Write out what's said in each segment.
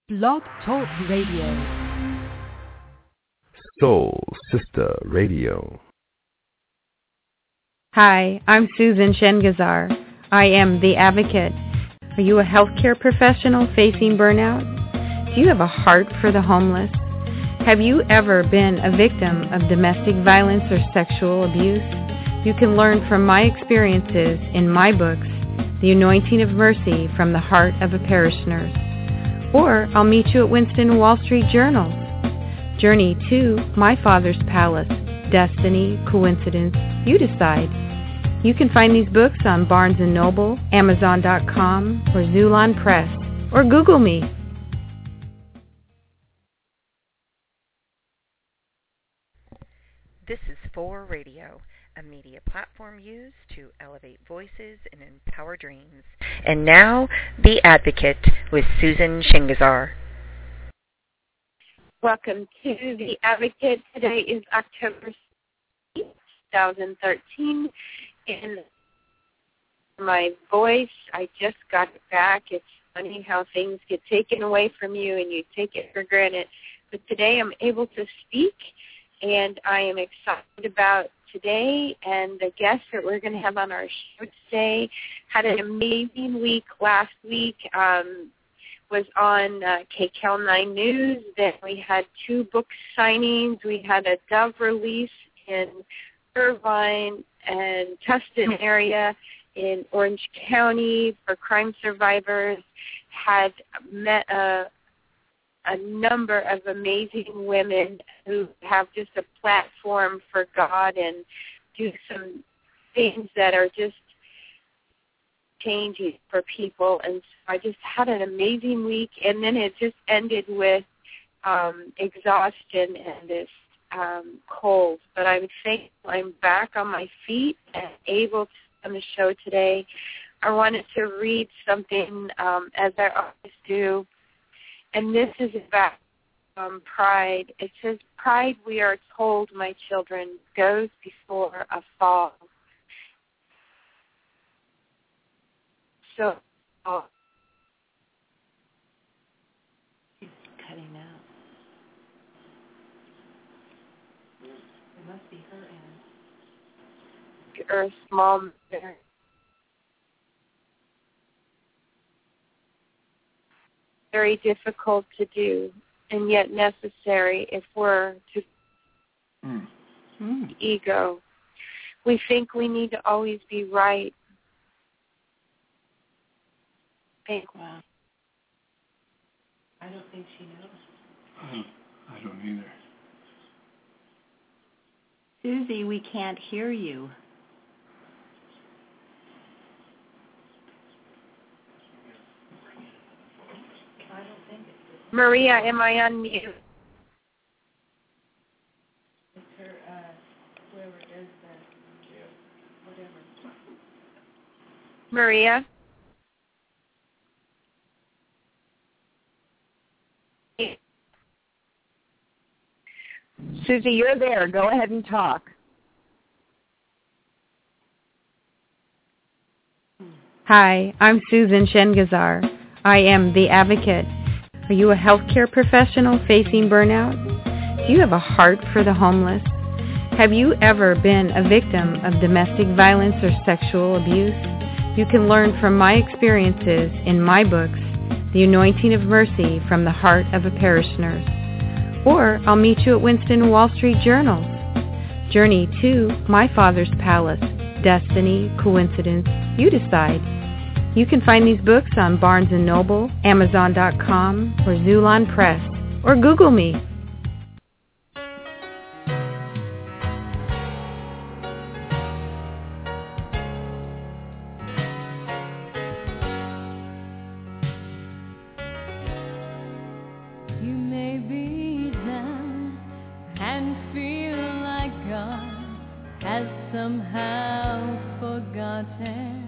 Blog Talk Radio. Soul Sister Radio. Hi, I'm Susan Shengazar. I am the advocate. Are you a healthcare professional facing burnout? Do you have a heart for the homeless? Have you ever been a victim of domestic violence or sexual abuse? You can learn from my experiences in my books, The Anointing of Mercy from the Heart of a Parish Nurse. Or I'll meet you at Winston Wall Street Journals. Journey to My Father's Palace. Destiny, coincidence, you decide. You can find these books on Barnes & Noble, Amazon.com, or Xulon Press, or Google me. This is For Radio, a media platform used to elevate voices and empower dreams. And now, The Advocate with Susan Shengazar. Welcome to The Advocate. Today is October 2013. And my voice, I just got it back. It's funny how things get taken away from you and you take it for granted. But today I'm able to speak, and I am excited about today and the guests that we're going to have on our show today. Had an amazing week last week. Was on KCAL 9 News. Then we had 2 book signings. We had a Dove release in Irvine and Tustin area in Orange County for crime survivors. Had met a number of amazing women who have just a platform for God and do some things that are just changing for people. And so I just had an amazing week, and then it just ended with exhaustion and this cold. But I'm thankful I'm back on my feet and able to on the show today. I wanted to read something as I always do. And this is about pride. It says, "Pride, we are told, my children, goes before a fall." So, She's cutting out. It must be her end. or a small matter. Very difficult to do, and yet necessary if we're to ego. We think we need to always be right. Wow. I don't think she knows. I don't either. Susie, we can't hear you. I don't think it's Maria, am I on mute? It's her, whoever does that. Whatever. Maria? Susie, you're there. Go ahead and talk. Hi, I'm Susan Shengazar. I am the advocate. Are you a healthcare professional facing burnout? Do you have a heart for the homeless? Have you ever been a victim of domestic violence or sexual abuse? You can learn from my experiences in my books, The Anointing of Mercy from the Heart of a Parish Nurse. Or I'll meet you at Winston Wall Street Journals. Journey to My Father's Palace. Destiny, coincidence, you decide. You can find these books on Barnes & Noble, Amazon.com, or Xulon Press, or Google me. You may be down and feel like God has somehow forgotten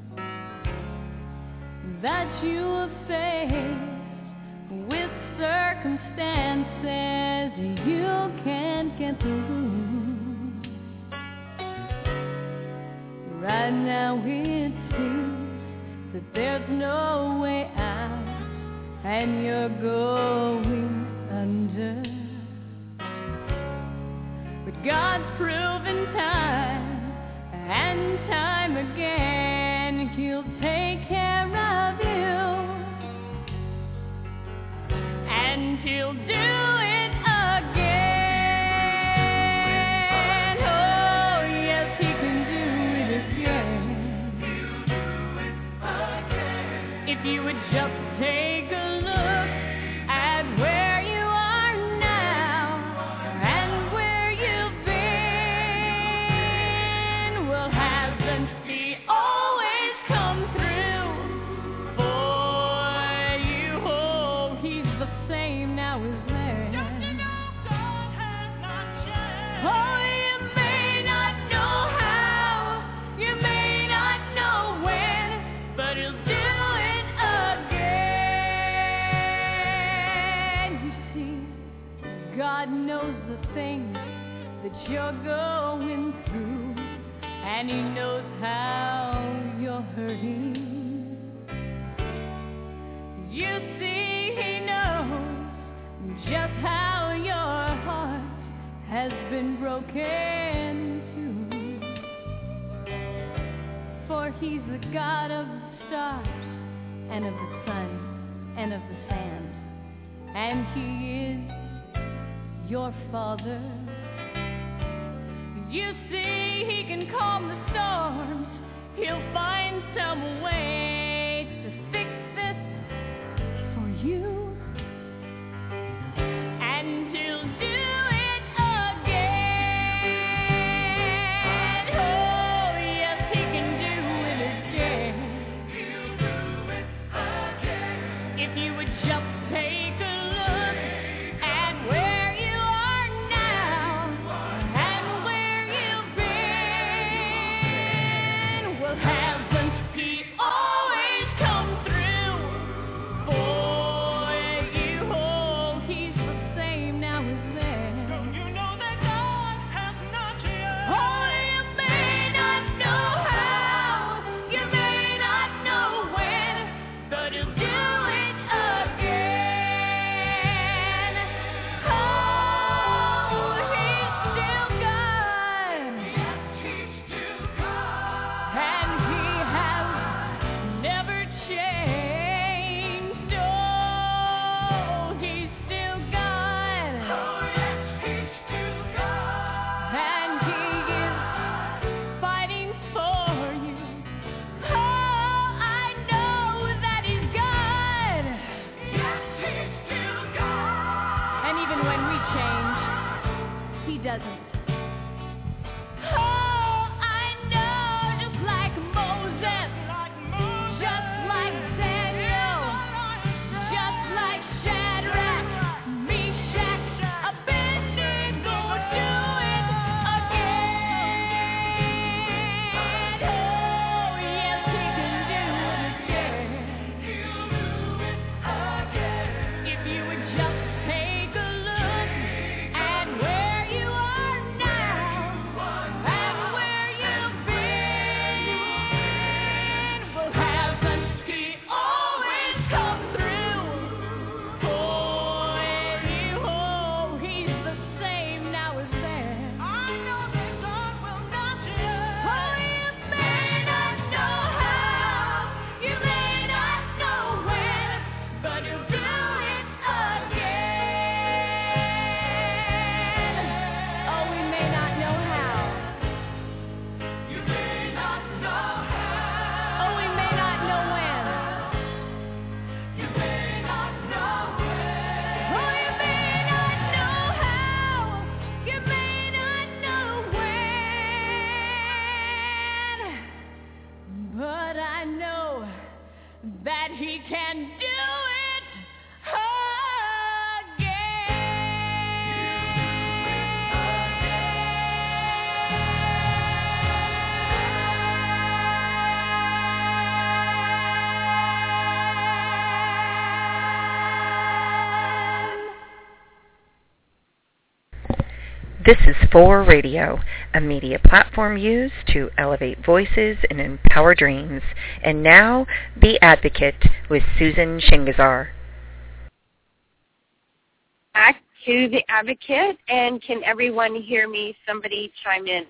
that you are faced with circumstances you can't get through. Right now it seems that there's no way out, and you're going under. But God's proven time and time again He'll take care of you, and He'll do it again. Oh yes, He can do it again. If you would just take a look at where you are now and where you've been. Well, hasn't He always come through for you? Oh, He's the same now as then. Don't you know God has not changed? Oh, you may not know how, you may not know when, but He'll do it again. You see, God knows the things that you're going through, and He knows how you're hurting. You see, He knows just how your heart has been broken too. For He's the God of the stars and of the sun and of the sand, and He is your Father. You see, He can calm the storms. He'll find some way to fix this for you, and He'll do it again. Oh yes, He can do it again. He'll do it again. If you would just take a look at where you are now and where you've been. Well, hasn't He always come through for you? Oh, He's the same now as then. Don't you know that God has not changed? Oh, you may not know how, you may not know when, but He'll do it again. Oh, He's still God. Yes, He's still God. And He has never changed. Oh, He's still God. Oh, yes, He's still God. And He is fighting for you. Oh, I know that He's God. Yes, He's still God. And even when we change, He doesn't. Oh, I know, just like Moses, just like Daniel, just like Shadrach, Meshach, Abednego, do it again. Oh, yes, He can do it again. He'll do it again. If you would just take a look at where you are now and where you've been. Well, hasn't He always come through for you? Oh, He's the same now as then. I know that God will not change. Oh, you may not know how, you may not know when, but He'll do it again. Oh, we may not know how. You may not know how. Oh, we may not know when. You may not know when. Oh, you may not know how. You may not know when. But I know that He can do it This is For Radio, a media platform used to elevate voices and empower dreams. And now, The Advocate with Susan Shingazar. to the Advocate, and can everyone hear me? Somebody chime in.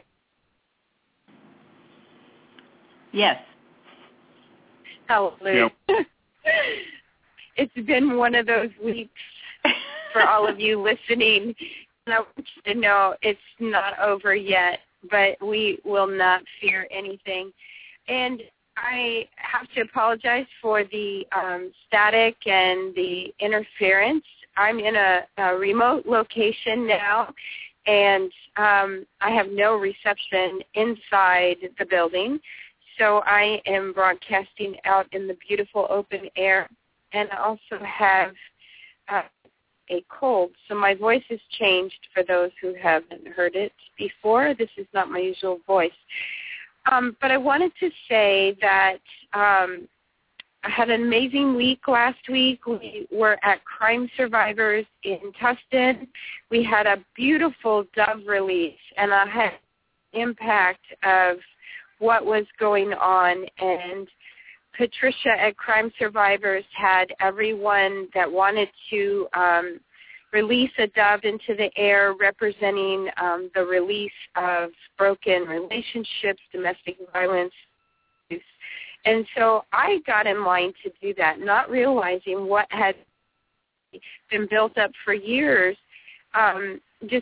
Yes. Hallelujah. Yep. It's been one of those weeks for all of you listening. And I want you to know it's not over yet, but we will not fear anything. And I have to apologize for the static and the interference. I'm in a remote location now, and I have no reception inside the building. So I am broadcasting out in the beautiful open air, and I also have a cold. So my voice has changed for those who haven't heard it before. This is not my usual voice. But I wanted to say that I had an amazing week last week. We were at Crime Survivors in Tustin. We had a beautiful dove release, and I had impact of what was going on. And Patricia at Crime Survivors had everyone that wanted to release a dove into the air representing the release of broken relationships, domestic violence. And so I got in line to do that, not realizing what had been built up for years, just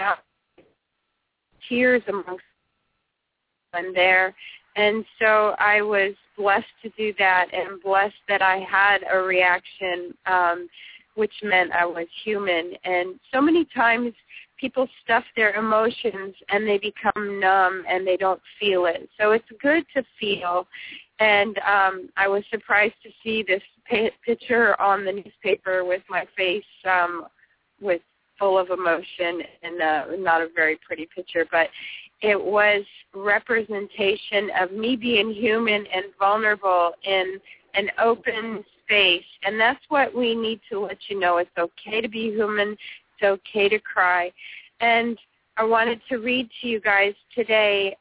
tears amongst them there. And so I was blessed to do that, and blessed that I had a reaction, which meant I was human. And so many times people stuff their emotions and they become numb and they don't feel it. So it's good to feel. And I was surprised to see this picture on the newspaper with my face with full of emotion, and not a very pretty picture, but it was representation of me being human and vulnerable in an open space. And that's what we need to let you know. It's okay to be human. It's okay to cry. And I wanted to read to you guys today,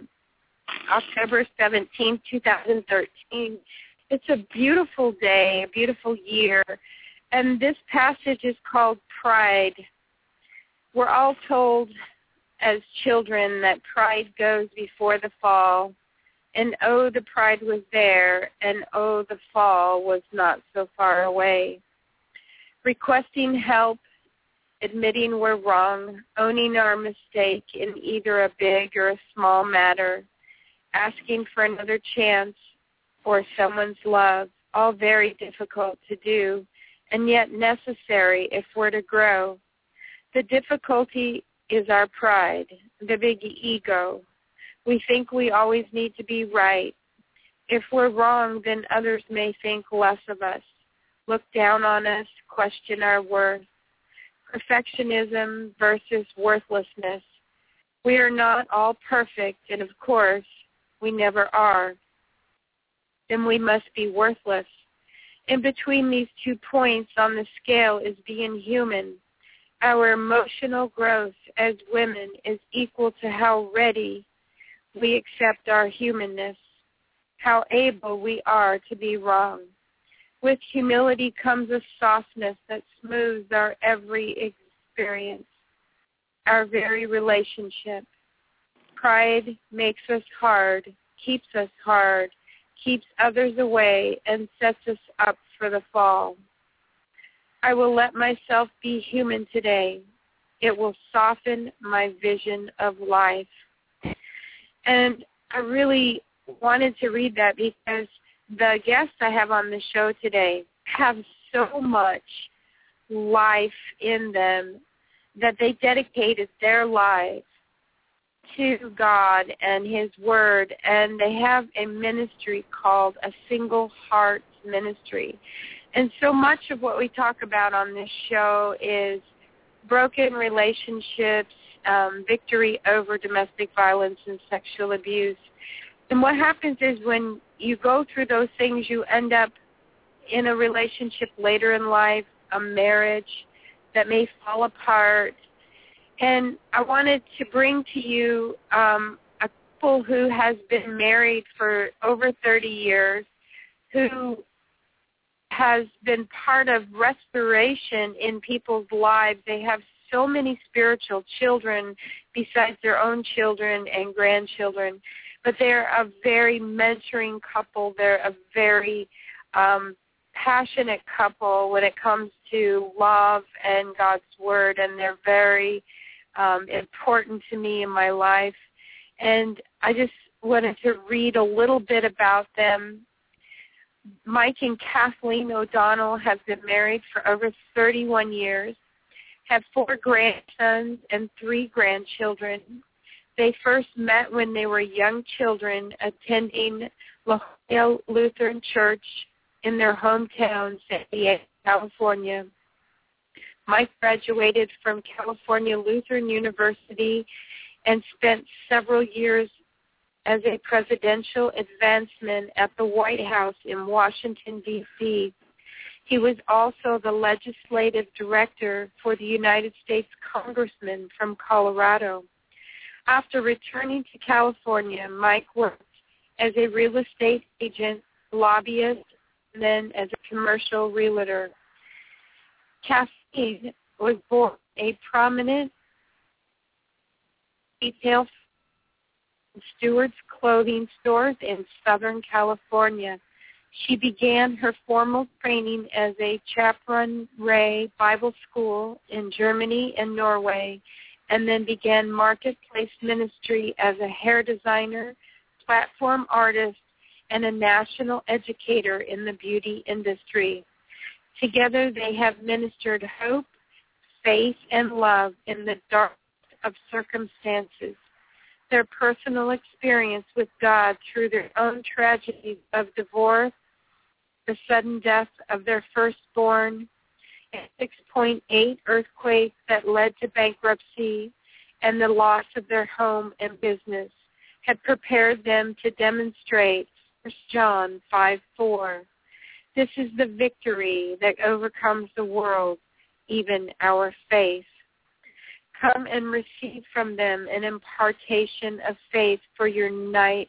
October 17, 2013. It's a beautiful day, a beautiful year. And this passage is called Pride. We're all told as children that pride goes before the fall. And oh, the pride was there, and oh, the fall was not so far away. Requesting help, admitting we're wrong, owning our mistake in either a big or a small matter, asking for another chance or someone's love, all very difficult to do, and yet necessary if we're to grow. The difficulty is our pride, the big ego. We think we always need to be right. If we're wrong, then others may think less of us, look down on us, question our worth. Perfectionism versus worthlessness. We are not all perfect, and of course, we never are. Then we must be worthless. In between these 2 points on the scale is being human. Our emotional growth as women is equal to how ready we accept our humanness, how able we are to be wrong. With humility comes a softness that smooths our every experience, our very relationship. Pride makes us hard, keeps others away, and sets us up for the fall. I will let myself be human today. It will soften my vision of life. And I really wanted to read that because the guests I have on the show today have so much life in them that they dedicated their lives to God and His Word, and they have a ministry called a Single Heart Ministry. And so much of what we talk about on this show is broken relationships, victory over domestic violence and sexual abuse. And what happens is when you go through those things, you end up in a relationship later in life, a marriage that may fall apart. And I wanted to bring to you a couple who has been married for over 30 years, who has been part of restoration in people's lives. They have so many spiritual children besides their own children and grandchildren, but they're a very mentoring couple. They're a very passionate couple when it comes to love and God's Word, and they're very important to me in my life. And I just wanted to read a little bit about them. Mike and Kathleen O'Donnell have been married for over 31 years, have 4 grandsons and 3 grandchildren. They first met when they were young children attending La Jolla Lutheran Church in their hometown, San Diego, California. Mike graduated from California Lutheran University and spent several years as a presidential advancement at the White House in Washington, D.C. He was also the legislative director for the United States Congressman from Colorado. After returning to California, Mike worked as a real estate agent, lobbyist, and then as a commercial realtor. Kathleen was born a prominent retail Stewart's clothing stores in Southern California. She began her formal training as a chaplain Ray Bible School in Germany and Norway, and then began marketplace ministry as a hair designer, platform artist, and a national educator in the beauty industry. Together they have ministered hope, faith, and love in the darkest of circumstances. Their personal experience with God through their own tragedies of divorce, the sudden death of their firstborn, a 6.8 earthquake that led to bankruptcy, and the loss of their home and business had prepared them to demonstrate 1 John 5:4. This is the victory that overcomes the world, even our faith. Come and receive from them an impartation of faith for your night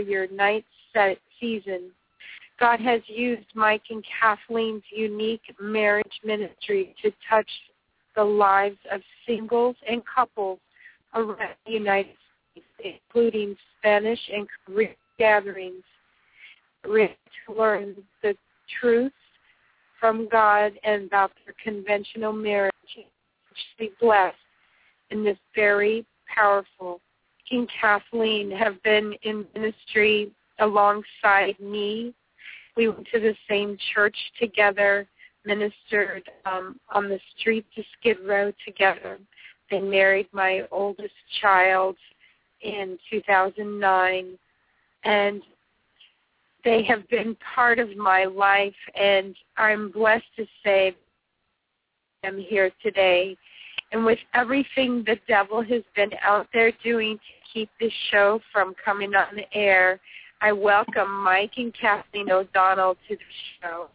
season. God has used Mike and Kathleen's unique marriage ministry to touch the lives of singles and couples around the United States, including Spanish and Korean gatherings, to learn the truth from God and about their conventional marriage, be blessed in this very powerful. King Kathleen have been in ministry alongside me. We went to the same church together, ministered on the street to Skid Row together. They married my oldest child in 2009, and they have been part of my life, and I'm blessed to say I'm here today. And with everything the devil has been out there doing to keep this show from coming on the air, I welcome Mike and Kathleen O'Donnell to the show.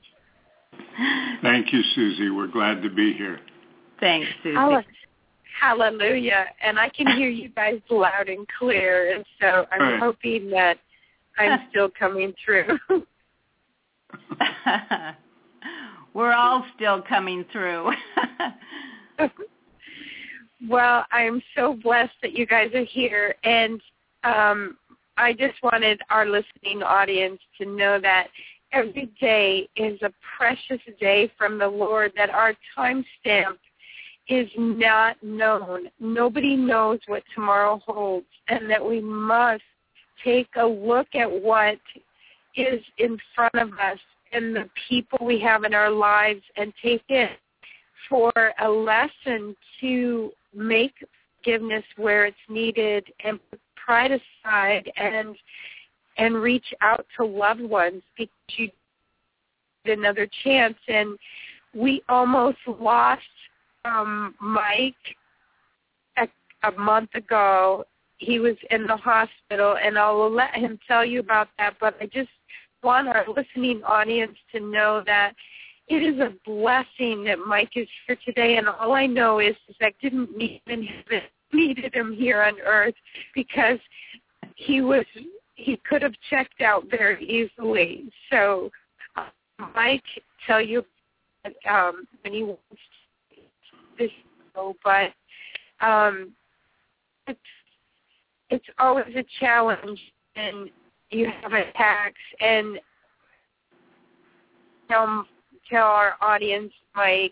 Thank you, Susie. We're glad to be here. Thanks, Susie. Hallelujah. And I can hear you guys loud and clear, and so I'm hoping that I'm still coming through. We're all still coming through. Well, I'm so blessed that you guys are here, and I just wanted our listening audience to know that every day is a precious day from the Lord, that our time stamp is not known. Nobody knows what tomorrow holds, and that we must take a look at what is in front of us and the people we have in our lives and take it for a lesson to make forgiveness where it's needed and put pride aside and reach out to loved ones because you get another chance. And we almost lost Mike a month ago. He was in the hospital, and I'll let him tell you about that, but I just want our listening audience to know that it is a blessing that Mike is here today, and all I know is that I didn't need him in heaven. Needed him here on earth because he could have checked out very easily. So Mike tell you when he wants this show, but it's always a challenge, and you have attacks. And tell our audience, Mike,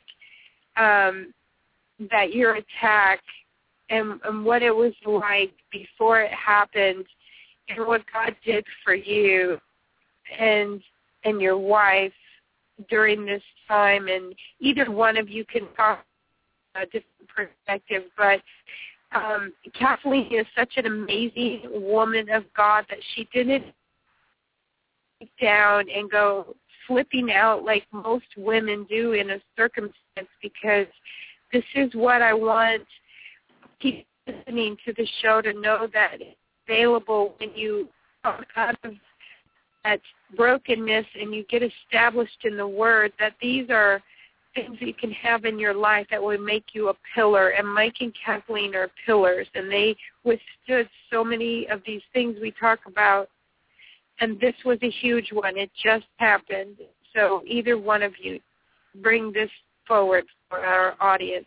that your attack and what it was like before it happened, and what God did for you and your wife during this time. And either one of you can talk a different perspective, but Kathleen is such an amazing woman of God that she didn't break down and go flipping out like most women do in a circumstance, because this is what I want people listening to the show to know, that it's available when you come out of that brokenness and you get established in the Word, that these are things that you can have in your life that will make you a pillar. And Mike and Kathleen are pillars, and they withstood so many of these things we talk about, and this was a huge one. It just happened. So either one of you, bring this forward for our audience.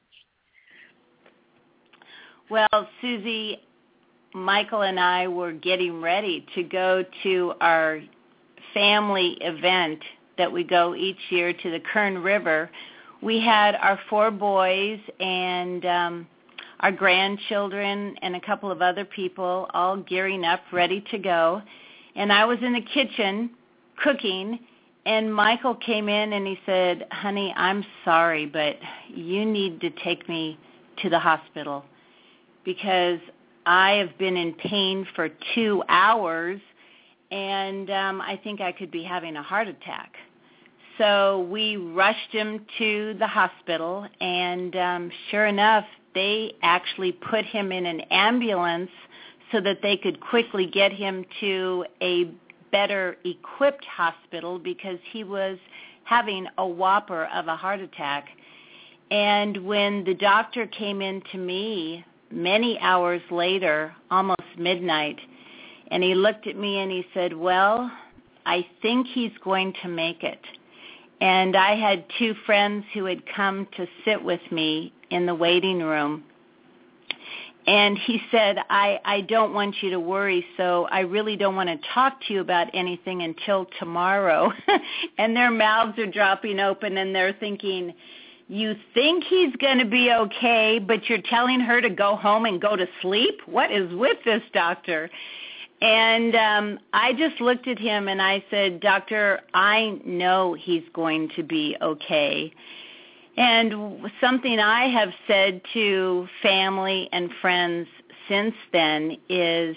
Well, Susie, Michael and I were getting ready to go to our family event that we go each year to the Kern River. We had our 4 boys and our grandchildren and a couple of other people all gearing up, ready to go. And I was in the kitchen cooking, and Michael came in and he said, "Honey, I'm sorry, but you need to take me to the hospital because I have been in pain for 2 hours, and I think I could be having a heart attack." So we rushed him to the hospital, and sure enough, they actually put him in an ambulance so that they could quickly get him to a better equipped hospital because he was having a whopper of a heart attack. And when the doctor came in to me many hours later, almost midnight, and he looked at me and he said, "Well, I think he's going to make it." And I had 2 friends who had come to sit with me in the waiting room. And he said, I don't want you to worry, so I really don't want to talk to you about anything until tomorrow. And their mouths are dropping open, and they're thinking, you think he's going to be okay, but you're telling her to go home and go to sleep? What is with this doctor? And I just looked at him and I said, "Doctor, I know he's going to be okay." And something I have said to family and friends since then is,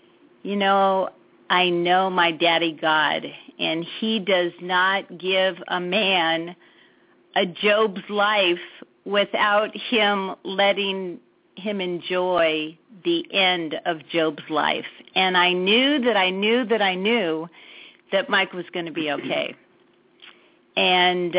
I know my daddy God, and he does not give a man a Job's life without him letting him enjoy the end of Job's life. And I knew that Mike was going to be okay. And,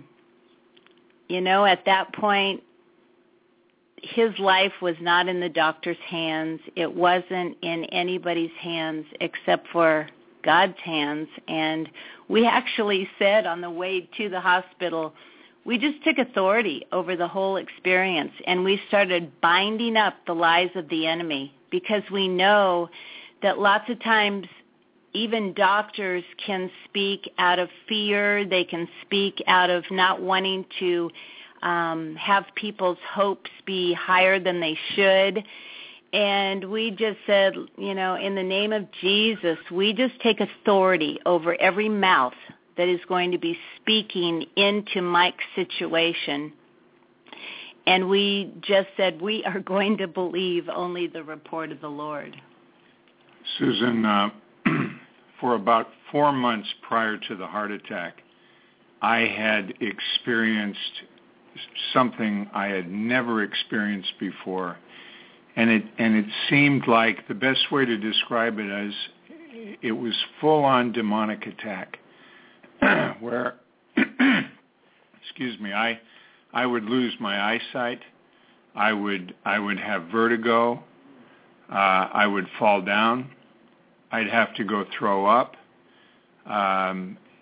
at that point, his life was not in the doctor's hands. It wasn't in anybody's hands except for God's hands. And we actually said on the way to the hospital, we just took authority over the whole experience, and we started binding up the lies of the enemy, because we know that lots of times even doctors can speak out of fear. They can speak out of not wanting to have people's hopes be higher than they should. And we just said, in the name of Jesus, we just take authority over every mouth that is going to be speaking into Mike's situation. And we just said we are going to believe only the report of the Lord. Susan, for about 4 months prior to the heart attack, I had experienced something I had never experienced before. And it seemed like the best way to describe it as it was full-on demonic attack. Where, excuse me, I would lose my eyesight, I would have vertigo, I would fall down, I'd have to go throw up.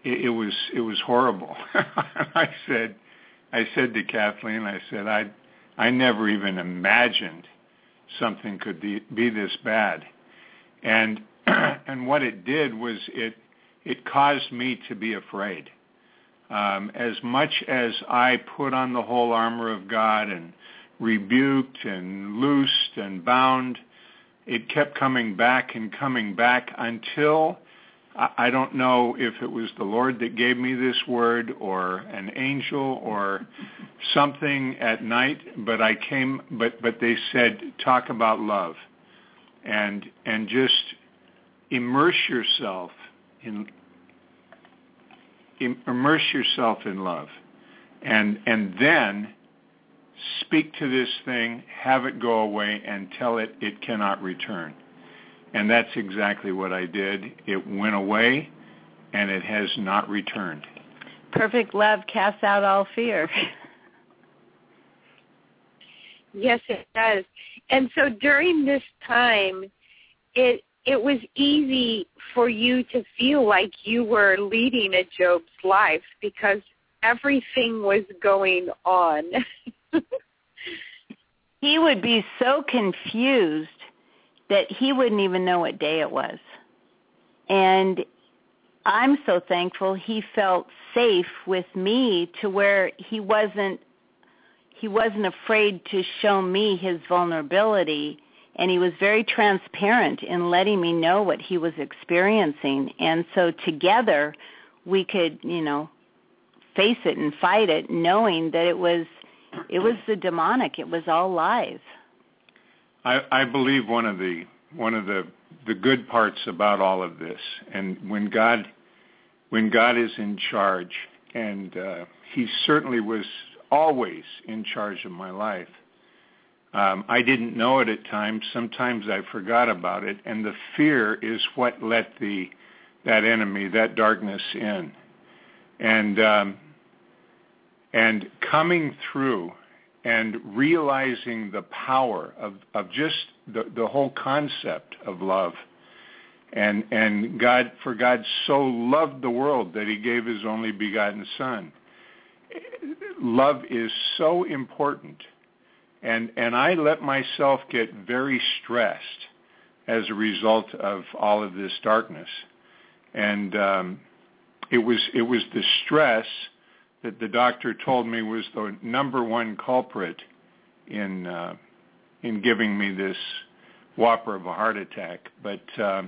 it was horrible. I said to Kathleen, I said, I never even imagined something could be this bad. And what it did was it caused me to be afraid. As much as I put on the whole armor of God and rebuked and loosed and bound, it kept coming back until I don't know if it was the Lord that gave me this word or an angel or something at night, but they said, talk about love and just immerse yourself in love, and then speak to this thing, have it go away, and tell it cannot return. And that's exactly what I did. It went away, and it has not returned. Perfect love casts out all fear. Yes, it does. And so during this time, it was easy for you to feel like you were leading a Job's life because everything was going on. He would be so confused that he wouldn't even know what day it was. And I'm so thankful he felt safe with me to where he wasn't afraid to show me his vulnerability, and he was very transparent in letting me know what he was experiencing. And so together we could, face it and fight it, knowing that it was the demonic. It was all lies. I believe one of the good parts about all of this, and when God is in charge, and he certainly was always in charge of my life. I didn't know it at times. Sometimes I forgot about it, and the fear is what let that enemy, that darkness in, and coming through and realizing the power of just the whole concept of love. And God so loved the world that he gave his only begotten Son. Love is so important. And I let myself get very stressed as a result of all of this darkness. And it was the stress that the doctor told me was the number one culprit in giving me this whopper of a heart attack. But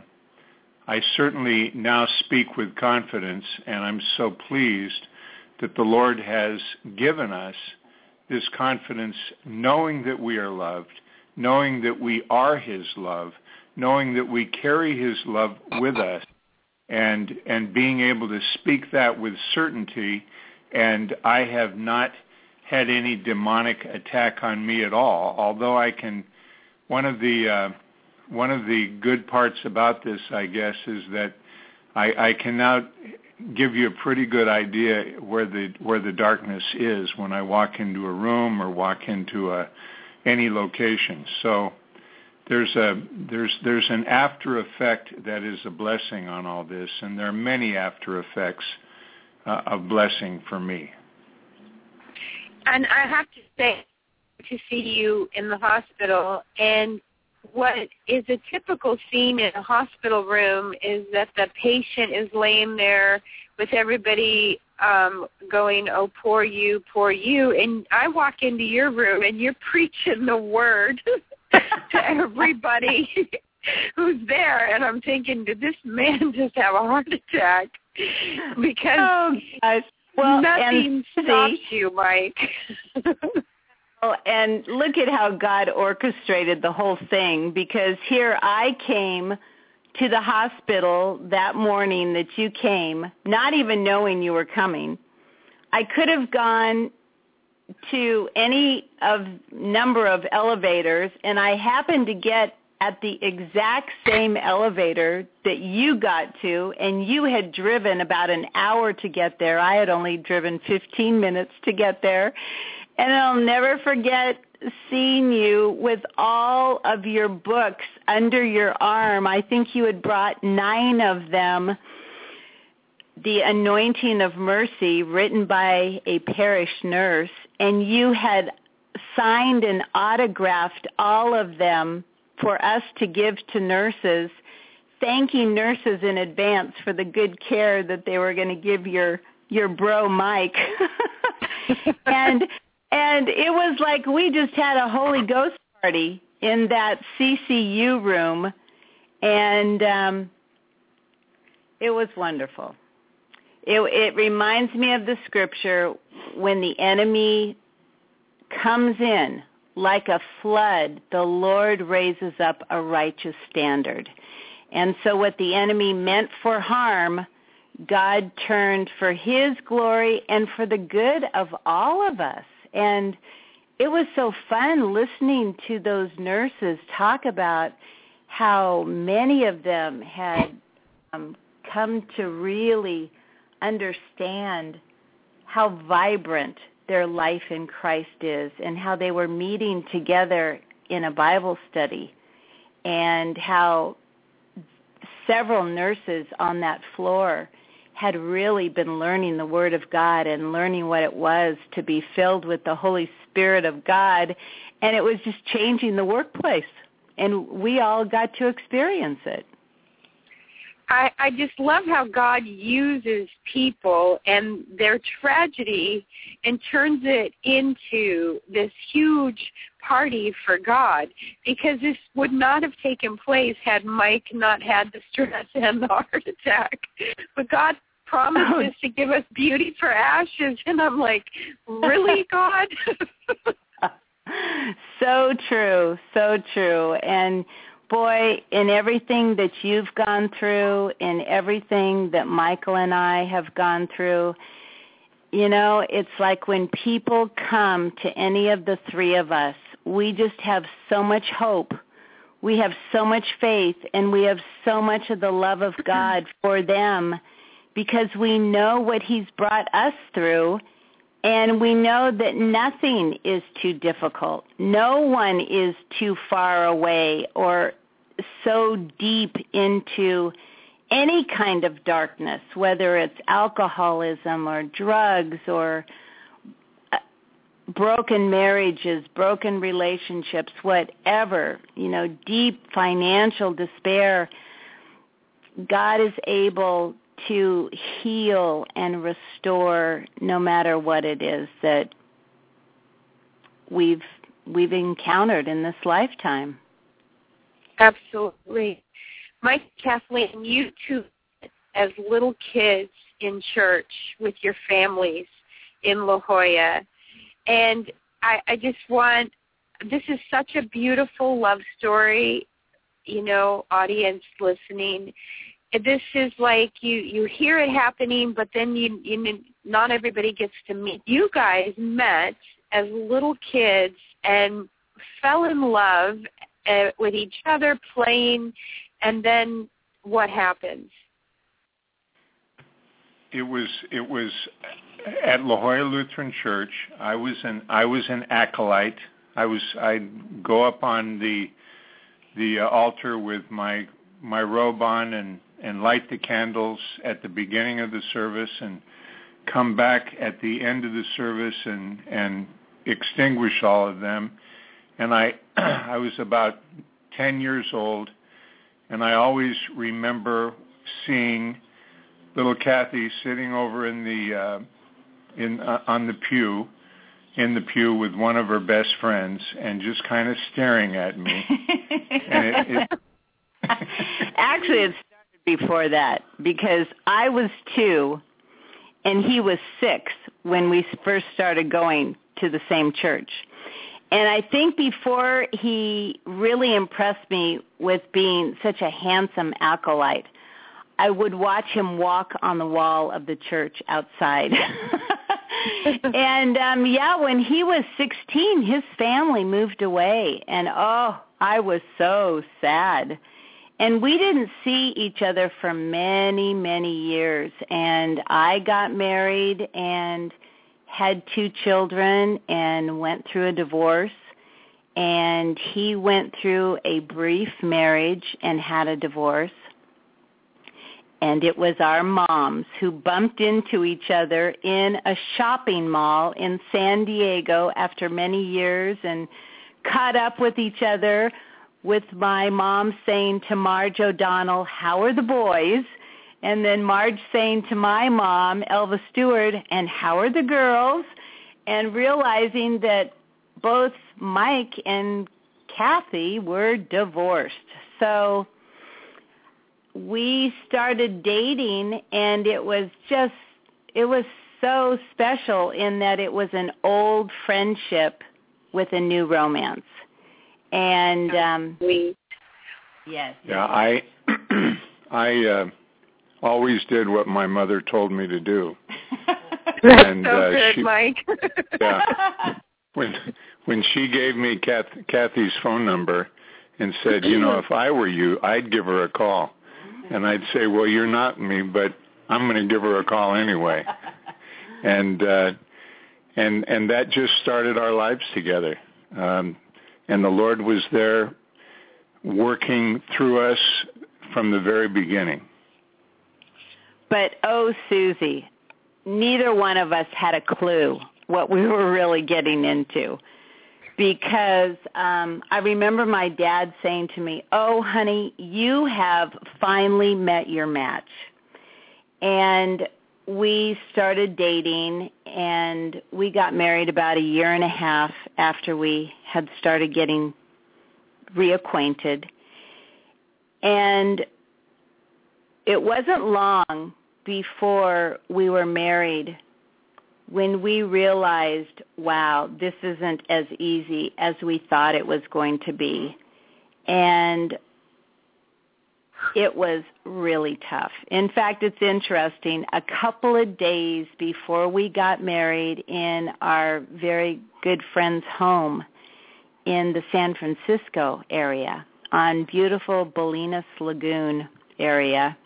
I certainly now speak with confidence, and I'm so pleased that the Lord has given us this confidence, knowing that we are loved, knowing that we are his love, knowing that we carry his love with us, and being able to speak that with certainty. And I have not had any demonic attack on me at all, although I can. One of the good parts about this, I guess, is that I can now give you a pretty good idea where the darkness is when I walk into a room or walk into any location. So there's an after effect that is a blessing on all this, and there are many after effects of blessing for me. And I have to say, to see you in the hospital, and what is a typical scene in a hospital room is that the patient is laying there with everybody going, oh, poor you, and I walk into your room and you're preaching the word to everybody who's there, and I'm thinking, did this man just have a heart attack? Because nothing stops you, Mike. Oh, and look at how God orchestrated the whole thing, because here I came to the hospital that morning that you came, not even knowing you were coming. I could have gone to any number of elevators, and I happened to get at the exact same elevator that you got to, and you had driven about an hour to get there. I had only driven 15 minutes to get there. And I'll never forget seeing you with all of your books under your arm. I think you had brought 9 of them the Anointing of Mercy, written by a parish nurse, and you had signed and autographed all of them for us to give to nurses, thanking nurses in advance for the good care that they were going to give your bro Mike. and it was like we just had a Holy Ghost party in that CCU room, and it was wonderful. It reminds me of the scripture, when the enemy comes in like a flood, the Lord raises up a righteous standard. And so what the enemy meant for harm, God turned for his glory and for the good of all of us. And it was so fun listening to those nurses talk about how many of them had come to really understand how vibrant their life in Christ is, and how they were meeting together in a Bible study, and how several nurses on that floor had really been learning the Word of God and learning what it was to be filled with the Holy Spirit of God, and it was just changing the workplace, and we all got to experience it. I just love how God uses people and their tragedy and turns it into this huge party for God, because this would not have taken place had Mike not had the stress and the heart attack. But God promises to give us beauty for ashes, and I'm like, really, God? So true, so true. And boy, in everything that you've gone through, in everything that Michael and I have gone through, you know, it's like when people come to any of the three of us, we just have so much hope. We have so much faith, and we have so much of the love of God for them, because we know what he's brought us through, and we know that nothing is too difficult. No one is too far away or so deep into any kind of darkness, whether it's alcoholism or drugs or broken marriages, broken relationships, whatever, you know, deep financial despair. God is able to heal and restore no matter what it is that we've encountered in this lifetime. Absolutely. Mike, Kathleen, you two as little kids in church with your families in La Jolla, and I just want, this is such a beautiful love story, you know, audience listening. This is like you hear it happening, but then you not everybody gets to meet. You guys met as little kids and fell in love with each other, playing, and then what happens? It was at La Jolla Lutheran Church. I was an acolyte. I'd go up on the altar with my robe on and light the candles at the beginning of the service, and come back at the end of the service and extinguish all of them. And I was about 10 years old, and I always remember seeing little Kathy sitting over in the pew with one of her best friends, and just kind of staring at me. And Actually, it started before that, because I was 2 and he was 6 when we first started going to the same church. And I think before he really impressed me with being such a handsome acolyte, I would watch him walk on the wall of the church outside. And, when he was 16, his family moved away. And, I was so sad. And we didn't see each other for many, many years. And I got married and had 2 children and went through a divorce. And he went through a brief marriage and had a divorce. And it was our moms who bumped into each other in a shopping mall in San Diego after many years and caught up with each other, with my mom saying to Marge O'Donnell, "How are the boys?" And then Marge saying to my mom, Elva Stewart, "And how are the girls?" And realizing that both Mike and Kathy were divorced. So we started dating, and it was so special in that it was an old friendship with a new romance. And yes. Yeah, I always did what my mother told me to do. That's and, so good, Mike. Yeah. When she gave me Kathy's phone number and said, if I were you, I'd give her a call. And I'd say, well, you're not me, but I'm going to give her a call anyway. And that just started our lives together. And the Lord was there working through us from the very beginning. But, oh, Susie, neither one of us had a clue what we were really getting into, because I remember my dad saying to me, "Oh, honey, you have finally met your match." And we started dating, and we got married about a year and a half after we had started getting reacquainted. And it wasn't long before we were married when we realized, wow, this isn't as easy as we thought it was going to be. And it was really tough. In fact, it's interesting. A couple of days before we got married in our very good friend's home in the San Francisco area on beautiful Bolinas Lagoon area,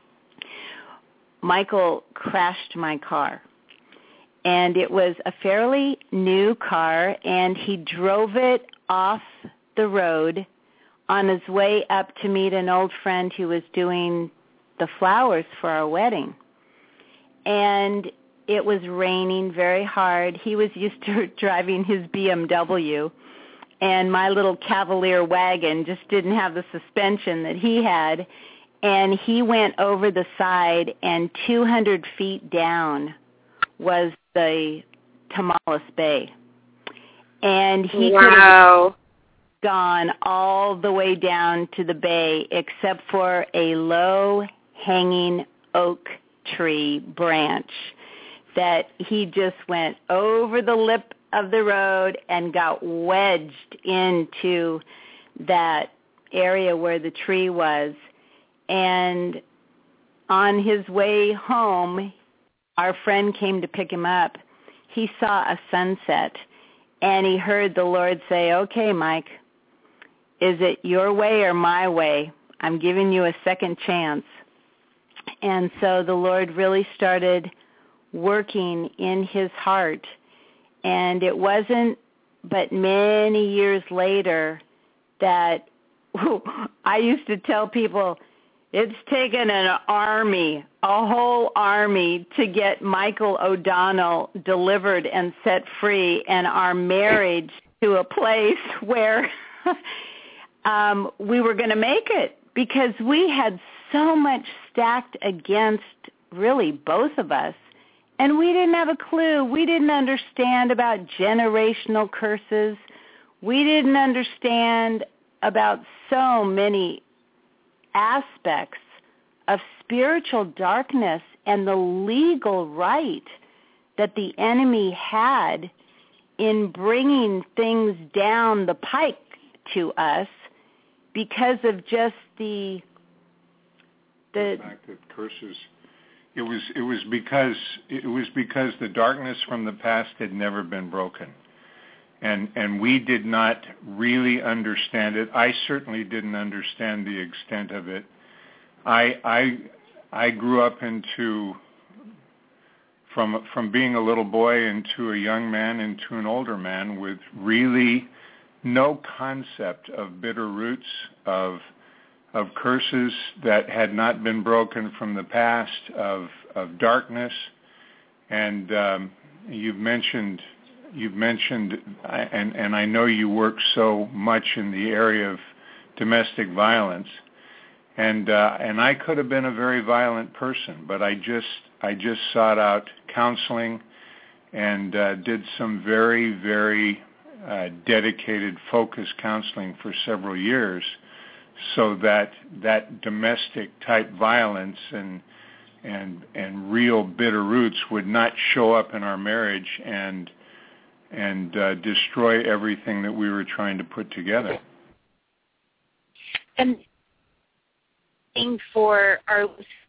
Michael crashed my car. And it was a fairly new car, and he drove it off the road on his way up to meet an old friend who was doing the flowers for our wedding. And it was raining very hard. He was used to driving his BMW, and my little Cavalier wagon just didn't have the suspension that he had. And he went over the side, and 200 feet down was the Tamales Bay. And he could have gone all the way down to the bay except for a low-hanging oak tree branch that he just went over the lip of the road and got wedged into that area where the tree was. And on his way home, our friend came to pick him up. He saw a sunset, and he heard the Lord say, "Okay, Mike, is it your way or my way? I'm giving you a second chance." And so the Lord really started working in his heart. And it wasn't but many years later that I used to tell people, it's taken an army, a whole army, to get Michael O'Donnell delivered and set free, and our marriage to a place where we were going to make it, because we had so much stacked against really both of us, and we didn't have a clue. We didn't understand about generational curses. We didn't understand about so many aspects of spiritual darkness and the legal right that the enemy had in bringing things down the pike to us because of just the fact that curses. It was because the darkness from the past had never been broken. And we did not really understand it. I certainly didn't understand the extent of it. I grew up from being a little boy into a young man into an older man with really no concept of bitter roots, of curses that had not been broken from the past, of darkness, and you've mentioned, and I know you work so much in the area of domestic violence, and I could have been a very violent person, but I just sought out counseling and did some very, very dedicated, focused counseling for several years, so that domestic type violence and real bitter roots would not show up in our marriage and destroy everything that we were trying to put together. And for our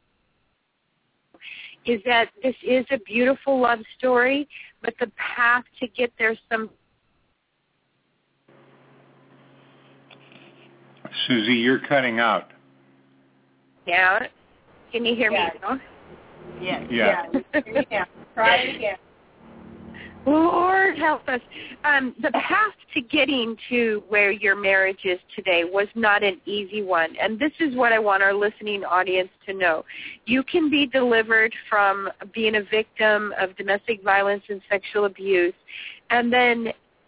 is that this is a beautiful love story, but the path to get there Susie, you're cutting out. Yeah. Can you hear me now? Yes. Yeah. Try it again. Lord help us. The path to getting to where your marriage is today was not an easy one. And this is what I want our listening audience to know. You can be delivered from being a victim of domestic violence and sexual abuse, and then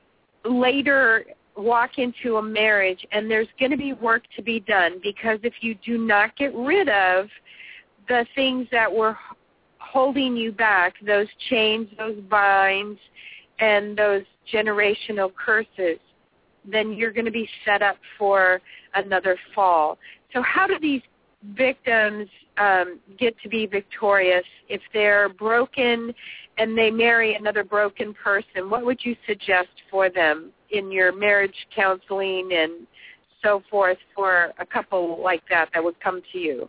later walk into a marriage, and there's going to be work to be done, because if you do not get rid of the things that were holding you back, those chains, those binds, and those generational curses, then you're going to be set up for another fall. So how do these victims get to be victorious if they're broken and they marry another broken person? What would you suggest for them in your marriage counseling and so forth for a couple like that would come to you?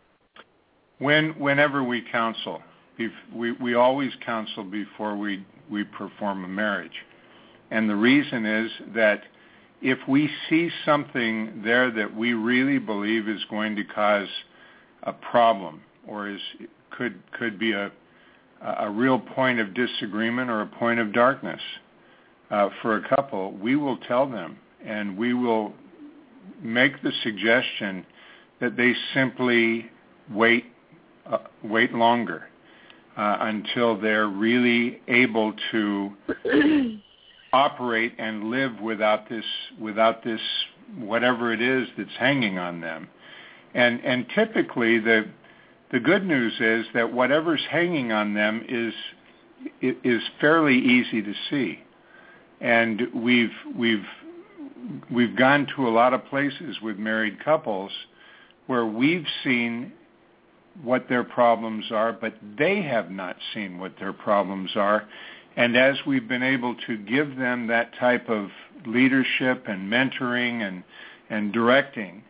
Whenever we counsel, we always counsel before we perform a marriage. And the reason is that if we see something there that we really believe is going to cause a problem, or could be a real point of disagreement or a point of darkness for a couple, we will tell them, and we will make the suggestion that they simply wait longer until they're really able to operate and live without this whatever it is that's hanging on them. And typically the good news is that whatever's hanging on them is fairly easy to see. And we've gone to a lot of places with married couples where we've seen what their problems are, but they have not seen what their problems are. And as we've been able to give them that type of leadership and mentoring and directing,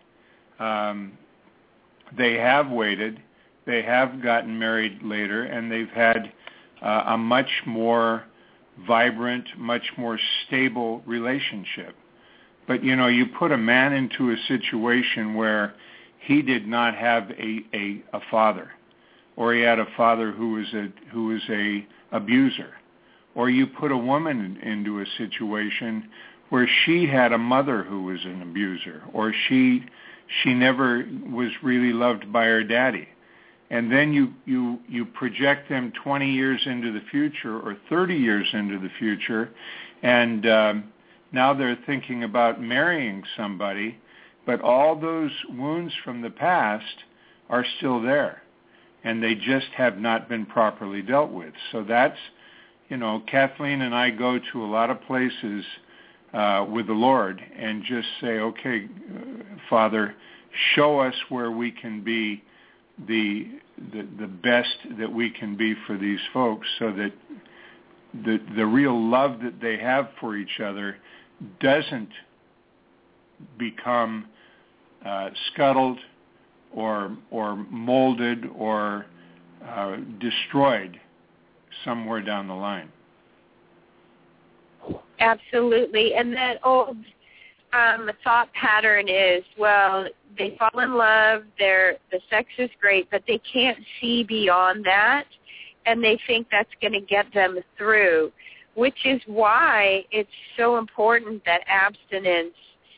they have waited, they have gotten married later, and they've had a much more vibrant, much more stable relationship. But, you put a man into a situation where he did not have a father, or he had a father who was a abuser, or you put a woman into a situation where she had a mother who was an abuser, or she never was really loved by her daddy, and then you project them 20 years into the future or 30 years into the future, and now they're thinking about marrying somebody. But all those wounds from the past are still there, and they just have not been properly dealt with. So that's, Kathleen and I go to a lot of places with the Lord and just say, okay, Father, show us where we can be the best that we can be for these folks, so that the real love that they have for each other doesn't become scuttled or molded or destroyed somewhere down the line. Absolutely. And that old thought pattern is, well, they fall in love, the sex is great, but they can't see beyond that, and they think that's going to get them through, which is why it's so important that abstinence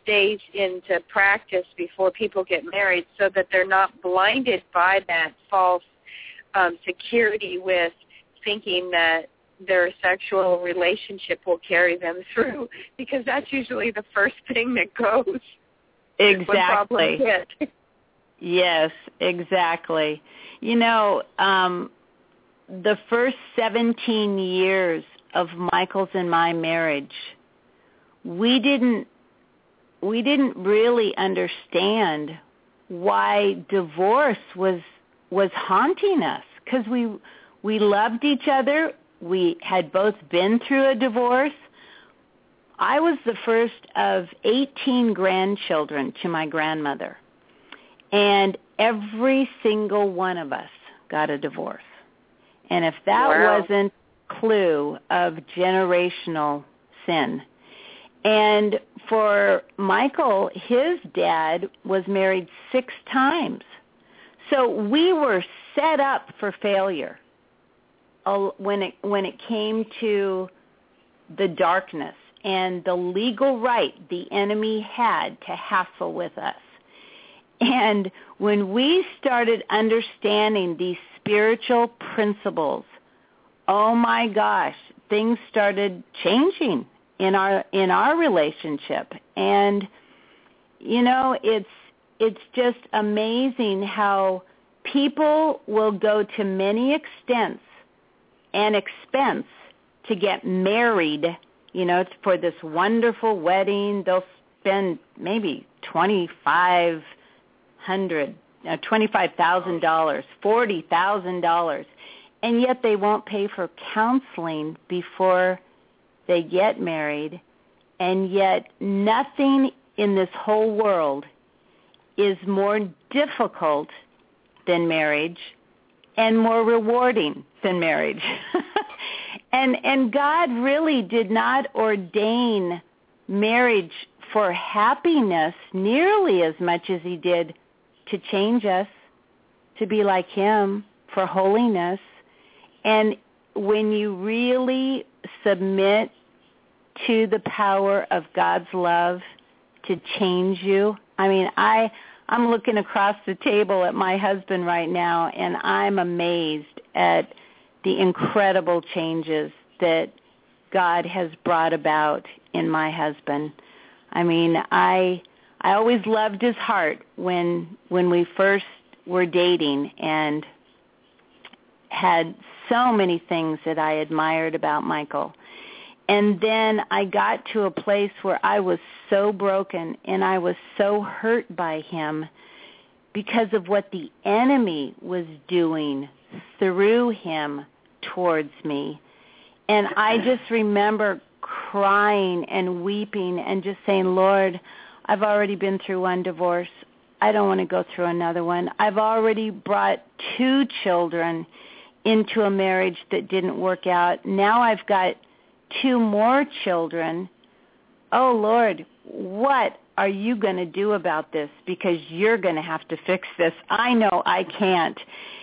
stage into practice before people get married so that they're not blinded by that false security with thinking that their sexual relationship will carry them through, because that's usually the first thing that goes. Exactly. When problems hit. Yes, exactly. You know, the first 17 years of Michael's and my marriage, we didn't really understand why divorce was haunting us, because we loved each other. We had both been through a divorce. I was the first of 18 grandchildren to my grandmother, and every single one of us got a divorce. And if that wasn't a clue of generational sin. And for Michael, his dad was married 6 times. So we were set up for failure when it came to the darkness and the legal right the enemy had to hassle with us. And when we started understanding these spiritual principles, oh my gosh, things started changing in our relationship. And you know, it's just amazing how people will go to many extents and expense to get married, you know, for this wonderful wedding. They'll spend maybe $25,000, $40,000, and yet they won't pay for counseling before they get married. And yet nothing in this whole world is more difficult than marriage and more rewarding than marriage. And God really did not ordain marriage for happiness nearly as much as he did to change us, to be like him, for holiness. And when you really submit to the power of God's love to change you, I mean, I'm looking across the table at my husband right now, and I'm amazed at the incredible changes that God has brought about in my husband. I mean, I always loved his heart when we first were dating, and had so many things that I admired about Michael. And then I got to a place where I was so broken and I was so hurt by him because of what the enemy was doing through him towards me. And I just remember crying and weeping and just saying, Lord, I've already been through one divorce. I don't want to go through another one. I've already brought 2 children into a marriage that didn't work out. Now I've got 2 more children. Oh, Lord, what are you going to do about this? Because you're going to have to fix this. I know I can't.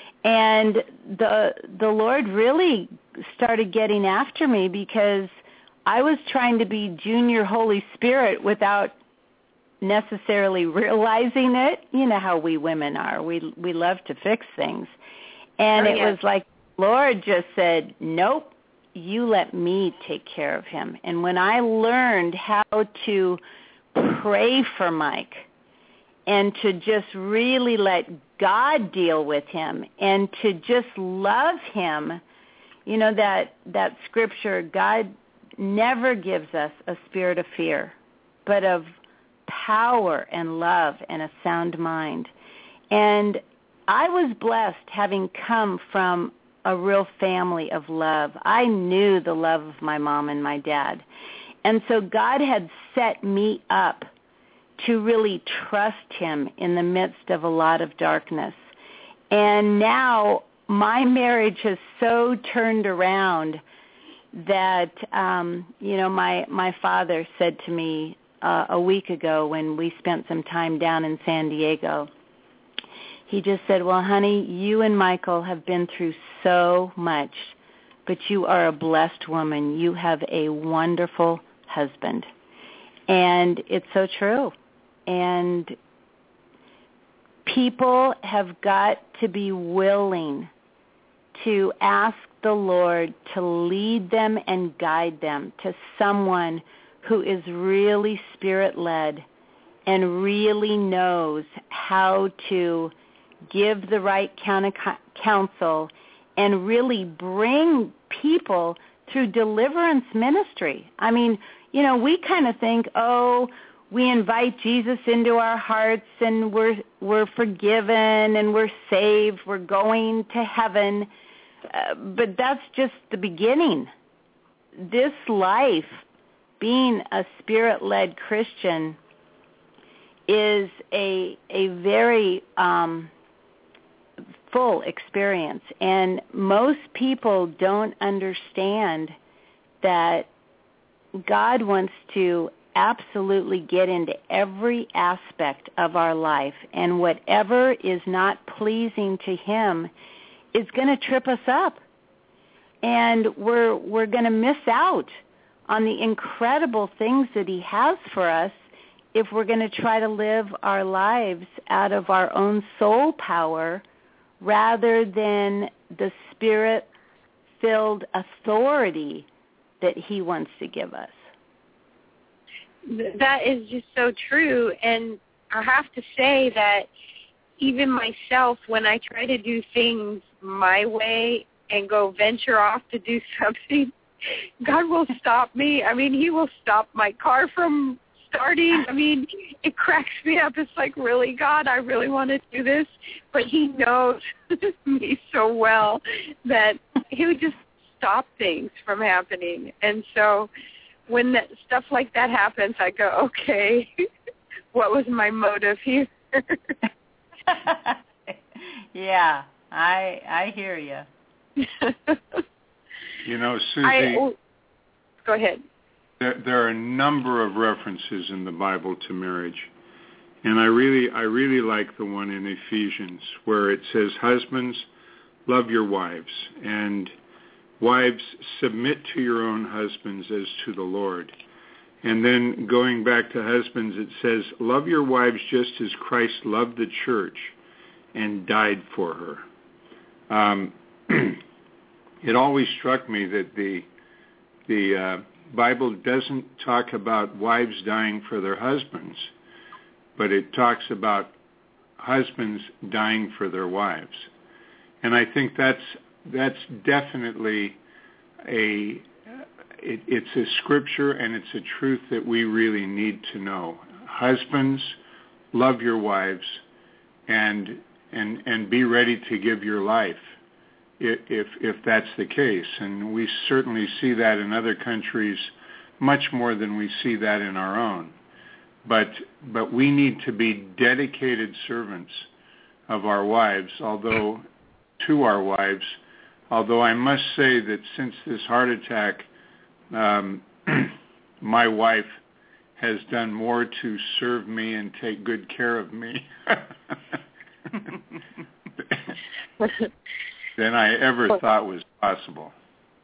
And the Lord really started getting after me, because I was trying to be Junior Holy Spirit without necessarily realizing it. You know how we women are. We love to fix things. And it was like Lord just said, nope, you let me take care of him. And when I learned how to pray for Mike and to just really let God deal with him and to just love him, you know, that scripture, God never gives us a spirit of fear, but of power and love and a sound mind. And I was blessed having come from a real family of love. I knew the love of my mom and my dad. And so God had set me up to really trust him in the midst of a lot of darkness. And now my marriage has so turned around that, you know, my father said to me a week ago when we spent some time down in San Diego, he just said, well, honey, you and Michael have been through so much, but you are a blessed woman. You have a wonderful husband. And it's so true. And people have got to be willing to ask the Lord to lead them and guide them to someone who is really Spirit-led and really knows how to give the right counsel and really bring people through deliverance ministry. I mean, you know, we kind of think, oh, we invite Jesus into our hearts and we're forgiven and we're saved, we're going to heaven. But that's just the beginning. This life, being a Spirit-led Christian, is a very full experience. And most people don't understand that God wants to absolutely get into every aspect of our life, and whatever is not pleasing to Him is going to trip us up, and we're going to miss out on the incredible things that He has for us if we're going to try to live our lives out of our own soul power rather than the Spirit-filled authority that He wants to give us. That is just so true. And I have to say that even myself, when I try to do things my way and go venture off to do something, God will stop me. I mean, He will stop my car from starting. I mean, it cracks me up. It's like, really, God, I really want to do this. But He knows me so well that He would just stop things from happening. And so when stuff like that happens, I go, okay, what was my motive here? Yeah, I hear you. You know, Susie, go ahead. There are a number of references in the Bible to marriage, and I really like the one in Ephesians where it says, "Husbands, love your wives, and wives, submit to your own husbands as to the Lord." And then going back to husbands, it says, "Love your wives just as Christ loved the church and died for her." It always struck me that the Bible doesn't talk about wives dying for their husbands, but it talks about husbands dying for their wives. And I think that's definitely it's a scripture and it's a truth that we really need to know. Husbands, love your wives and be ready to give your life if that's the case. And we certainly see that in other countries much more than we see that in our own. But we need to be dedicated servants of our wives, although I must say that since this heart attack, my wife has done more to serve me and take good care of me than I ever thought was possible.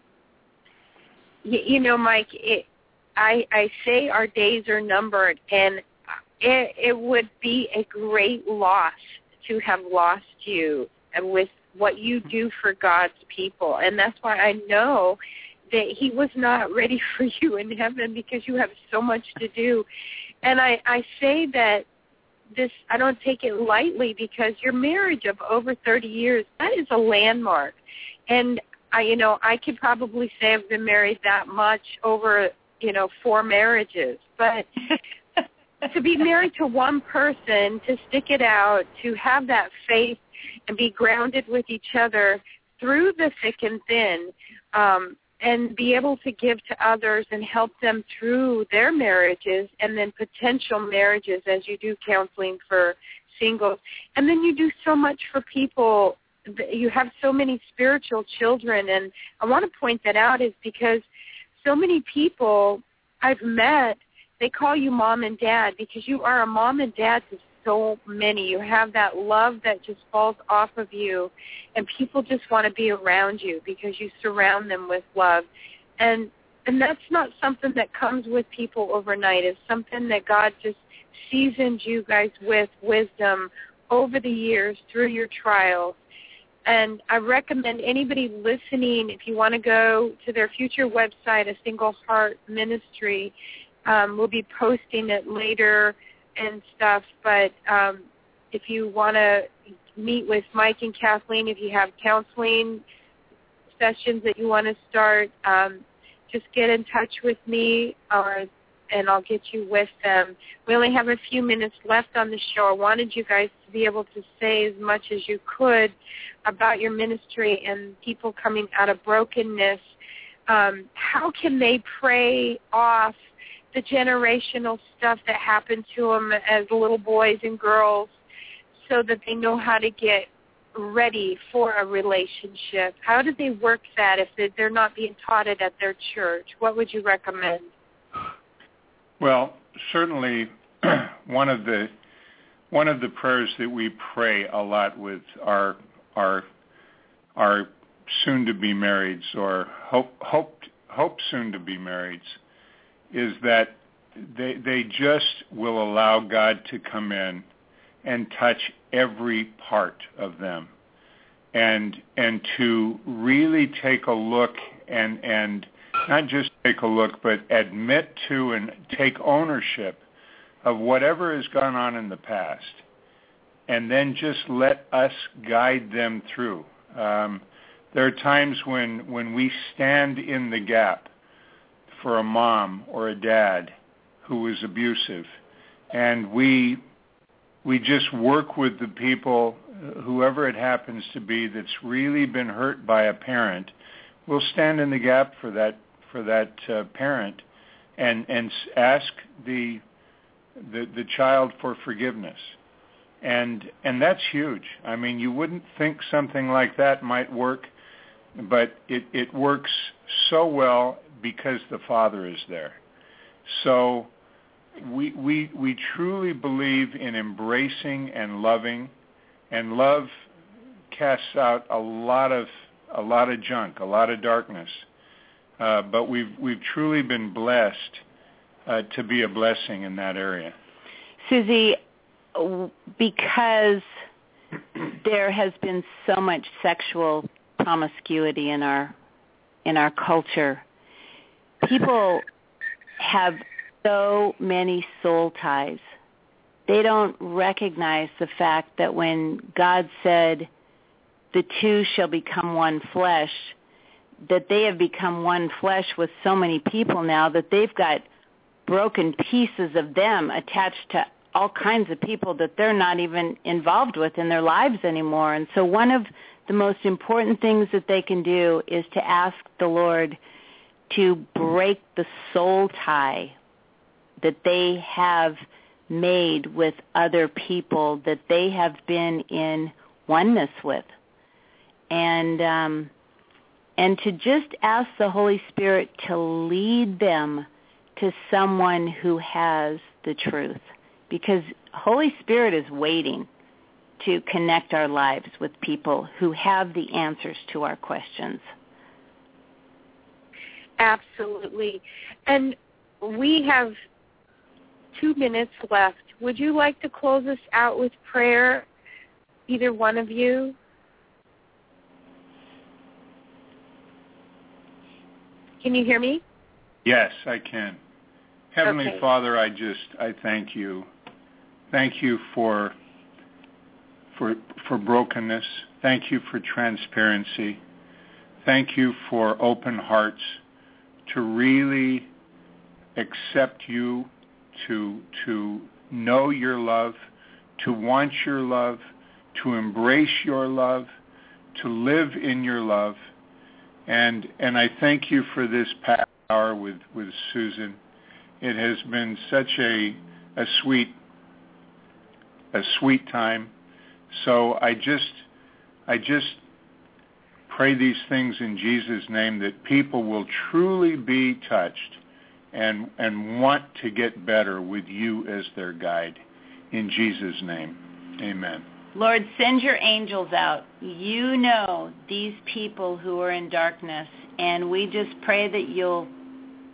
You know, Mike, I say our days are numbered, and it would be a great loss to have lost you with what you do for God's people. And that's why I know that He was not ready for you in heaven, because you have so much to do. And I say that this, I don't take it lightly, because your marriage of over 30 years, that is a landmark. And I could probably say I've been married that much over, 4 marriages. But to be married to one person, to stick it out, to have that faith and be grounded with each other through the thick and thin, and be able to give to others and help them through their marriages and then potential marriages as you do counseling for singles. And then you do so much for people. You have so many spiritual children. And I want to point that out is because so many people I've met, they call you mom and dad because you are a mom and dad to so many. You have that love that just falls off of you, and people just want to be around you because you surround them with love. And And that's not something that comes with people overnight. It's something that God just seasoned you guys with wisdom over the years through your trials. And I recommend anybody listening, if you want to go to their future website, A Single Heart Ministry, we'll be posting it later and stuff. But if you want to meet with Mike and Kathleen, if you have counseling sessions that you want to start, just get in touch with me, and I'll get you with them. We only have a few minutes left on the show. I wanted you guys to be able to say as much as you could about your ministry and people coming out of brokenness. How can they pray off the generational stuff that happened to them as little boys and girls so that they know how to get ready for a relationship? How do they work that if they're not being taught it at their church? What would you recommend? Well, certainly one of the prayers that we pray a lot with our soon to be marrieds or hope soon to be marrieds is that they just will allow God to come in and touch every part of them, and to really take a look and not just take a look, but admit to and take ownership of whatever has gone on in the past, and then just let us guide them through. There are times when we stand in the gap for a mom or a dad who was abusive, and we just work with the people, whoever it happens to be, that's really been hurt by a parent. We'll stand in the gap for that parent and ask the child for forgiveness, and that's huge. I mean, you wouldn't think something like that might work, but it works so well because the Father is there. So we truly believe in embracing and loving, and love casts out a lot of junk, a lot of darkness. But we've truly been blessed to be a blessing in that area. Susie, because there has been so much sexual promiscuity in our culture, people have so many soul ties. They don't recognize the fact that when God said, the two shall become one flesh, that they have become one flesh with so many people now that they've got broken pieces of them attached to all kinds of people that they're not even involved with in their lives anymore. And so one of the most important things that they can do is to ask the Lord to break the soul tie that they have made with other people that they have been in oneness with. And to just ask the Holy Spirit to lead them to someone who has the truth, because Holy Spirit is waiting to connect our lives with people who have the answers to our questions. Absolutely. And we have 2 minutes left. Would you like to close us out with prayer, either one of you? Can you hear me? Yes, I can. Heavenly Okay. Father, I thank you. Thank you for brokenness. Thank you for transparency. Thank you for open hearts to really accept you, to know your love, to want your love, to embrace your love, to live in your love. And I thank you for this past hour with Susan. It has been such a sweet time. So I just pray these things in Jesus' name, that people will truly be touched and want to get better with you as their guide. In Jesus' name, amen. Lord, send your angels out. You know these people who are in darkness, and we just pray that you'll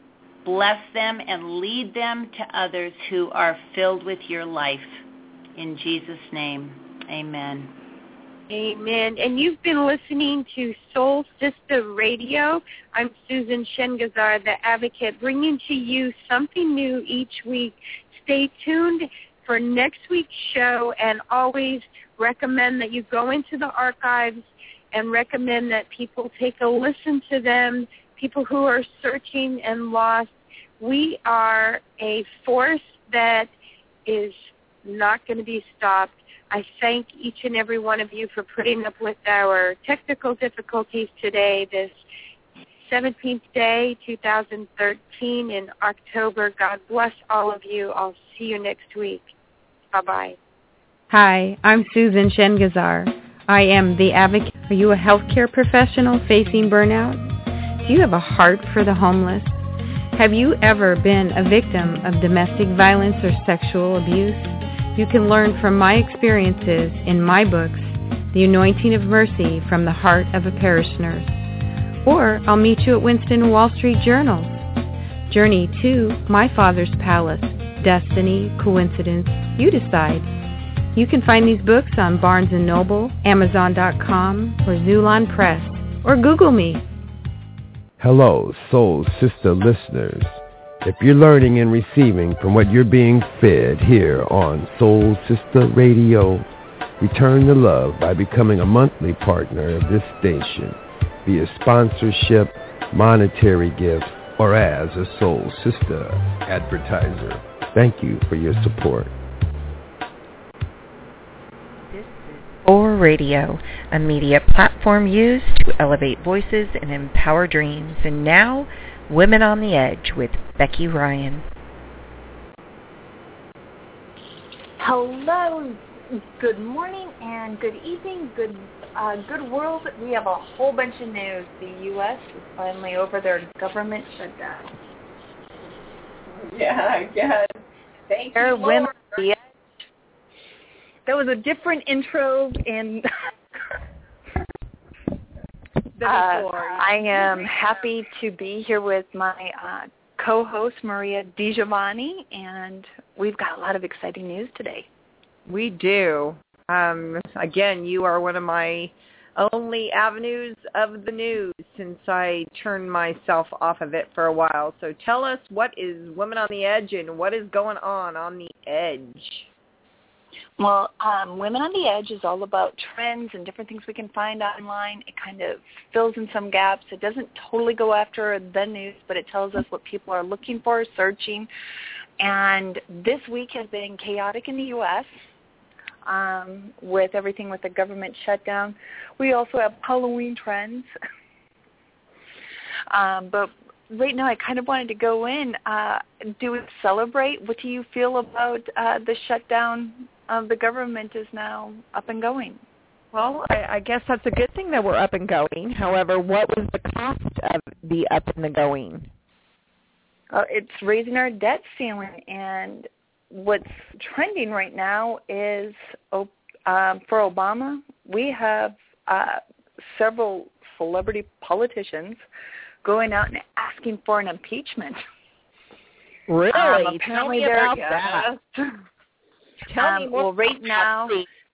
Bless them and lead them to others who are filled with your life. In Jesus' name, amen. Amen. And you've been listening to Soul Sister Radio. I'm Susan Shengazar, the Advocate, bringing to you something new each week. Stay tuned for next week's show, and always recommend that you go into the archives and recommend that people take a listen to them, people who are searching and lost. We are a force that is not going to be stopped. I thank each and every one of you for putting up with our technical difficulties today, this 17th day, 2013 in October. God bless all of you. I'll see you next week. Bye-bye. Hi, I'm Susan Shengazar. I am the Advocate. Are you a healthcare professional facing burnout? Do you have a heart for the homeless? Have you ever been a victim of domestic violence or sexual abuse? You can learn from my experiences in my books, The Anointing of Mercy from the Heart of a Parish Nurse. Or I'll meet you at Winston Wall Street Journals. Journey to My Father's Palace. Destiny, coincidence, you decide. You can find these books on Barnes & Noble, Amazon.com, or Zulon Press, or Google me. Hello, Soul Sister listeners. If you're learning and receiving from what you're being fed here on Soul Sister Radio, return the love by becoming a monthly partner of this station via sponsorship, monetary gifts, or as a Soul Sister advertiser. Thank you for your support. This is Soul Radio, a media platform used to elevate voices and empower dreams. And now, Women on the Edge with Becky Ryan. Hello, good morning and good evening, good world. We have a whole bunch of news. The U.S. is finally over their government shutdown. Yeah, I guess. Thank you, Lord. That was a different intro in I am happy to be here with my co-host, Maria DiGiovanni, and we've got a lot of exciting news today. We do. Again, you are one of my only avenues of the news since I turned myself off of it for a while. So tell us, what is Women on the Edge and what is going on the edge? Well, Women on the Edge is all about trends and different things we can find online. It kind of fills in some gaps. It doesn't totally go after the news, but it tells us what people are looking for, searching. And this week has been chaotic in the U.S. With everything with the government shutdown. We also have Halloween trends. But right now I kind of wanted to go in. Do we celebrate? What do you feel about the shutdown of the government is now up and going? Well, I guess that's a good thing that we're up and going. However, what was the cost of the up and the going? It's raising our debt ceiling, and what's trending right now is for Obama, we have several celebrity politicians going out and asking for an impeachment. Really? Tell me about that. Tell me more. Well, right now,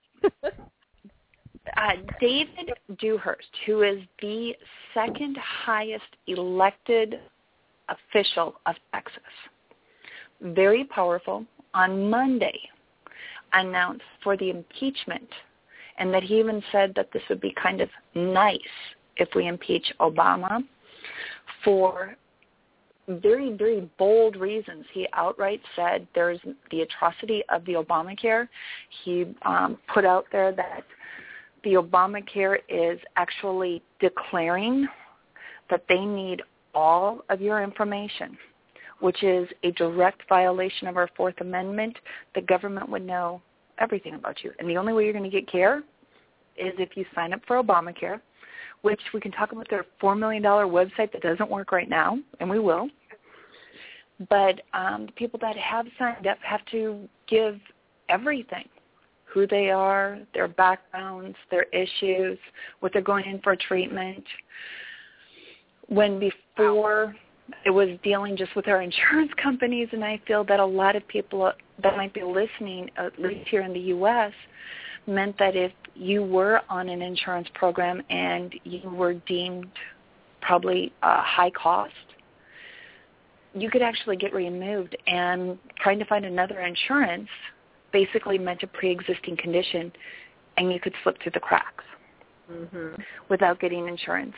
David Dewhurst, who is the second highest elected official of Texas, very powerful, on Monday announced for the impeachment, and that he even said that this would be kind of nice if we impeach Obama for very, very bold reasons. He outright said there's the atrocity of the Obamacare. He put out there that the Obamacare is actually declaring that they need all of your information, which is a direct violation of our Fourth Amendment. The government would know everything about you. And the only way you're going to get care is if you sign up for Obamacare, which we can talk about their $4 million website that doesn't work right now, and we will. But the people that have signed up have to give everything, who they are, their backgrounds, their issues, what they're going in for treatment. When before it was dealing just with our insurance companies, and I feel that a lot of people that might be listening, at least here in the U.S., meant that if you were on an insurance program and you were deemed probably high cost, you could actually get removed, and trying to find another insurance basically meant a pre-existing condition, and you could slip through the cracks without getting insurance.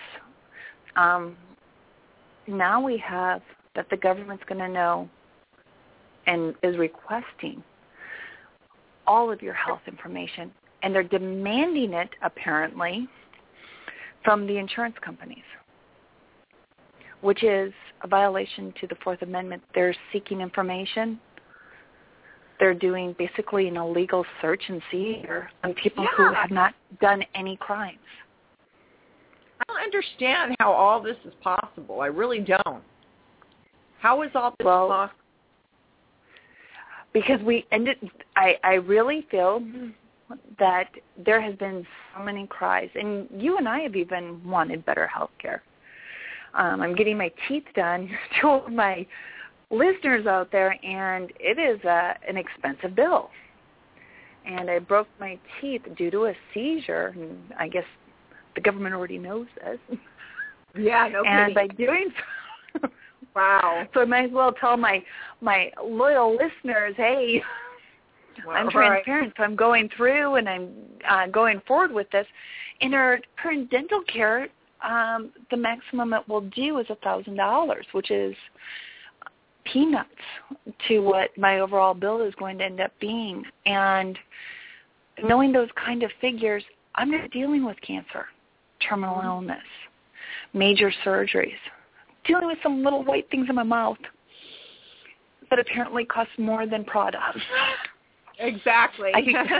Now we have that the government's going to know and is requesting all of your health information, and they're demanding it, apparently, from the insurance companies, which is a violation to the Fourth Amendment. They're seeking information. They're doing basically an illegal search and seizure on people who have not done any crimes. I don't understand how all this is possible. I really don't. How is all this possible? Because I really feel that there has been so many cries, and you and I have even wanted better health care. I'm getting my teeth done. Two of my listeners out there, and it is an expensive bill. And I broke my teeth due to a seizure, and I guess the government already knows this. Yeah, no kidding. And by doing so, wow. So I might as well tell my loyal listeners, hey, I'm transparent, so I'm going through and I'm going forward with this. In our current dental care, the maximum it will do is $1,000, which is peanuts to what my overall bill is going to end up being. And knowing those kind of figures, I'm not dealing with cancer, terminal illness, major surgeries, dealing with some little white things in my mouth that apparently cost more than Prada. Exactly.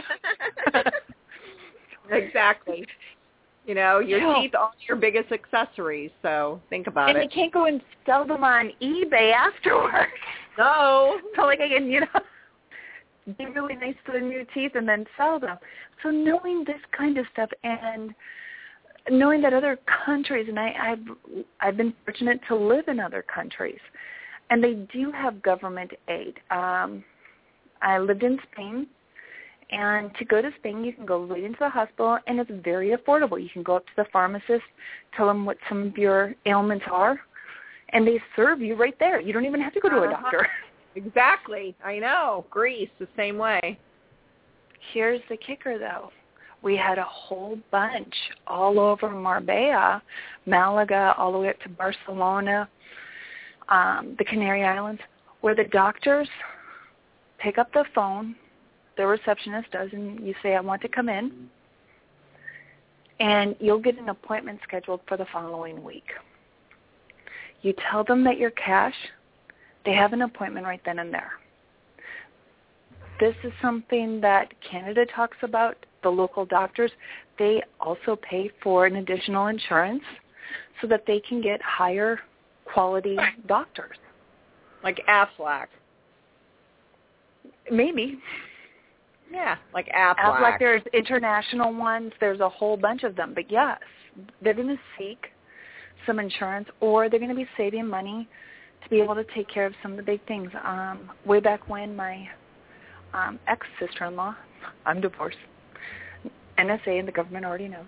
Exactly. You know, your teeth are your biggest accessories, so think about it. And you can't go and sell them on eBay afterwards. No. So, like, I can, be really nice to the new teeth and then sell them. So knowing this kind of stuff and knowing that other countries, and I've been fortunate to live in other countries, and they do have government aid. I lived in Spain, and to go to Spain, you can go right into the hospital, and it's very affordable. You can go up to the pharmacist, tell them what some of your ailments are, and they serve you right there. You don't even have to go to a doctor. Exactly. I know. Greece, the same way. Here's the kicker, though. We had a whole bunch all over Marbella, Malaga, all the way up to Barcelona, the Canary Islands, where the doctors pick up the phone, the receptionist does, and you say, I want to come in, and you'll get an appointment scheduled for the following week. You tell them that you're cash. They have an appointment right then and there. This is something that Canada talks about. The local doctors, they also pay for an additional insurance so that they can get higher quality doctors. Like Aflac. Maybe. Yeah, like Aflac. Aflac, there's international ones. There's a whole bunch of them. But yes, they're going to seek some insurance, or they're going to be saving money to be able to take care of some of the big things. Way back when, my ex-sister-in-law, I'm divorced, NSA, and the government already knows.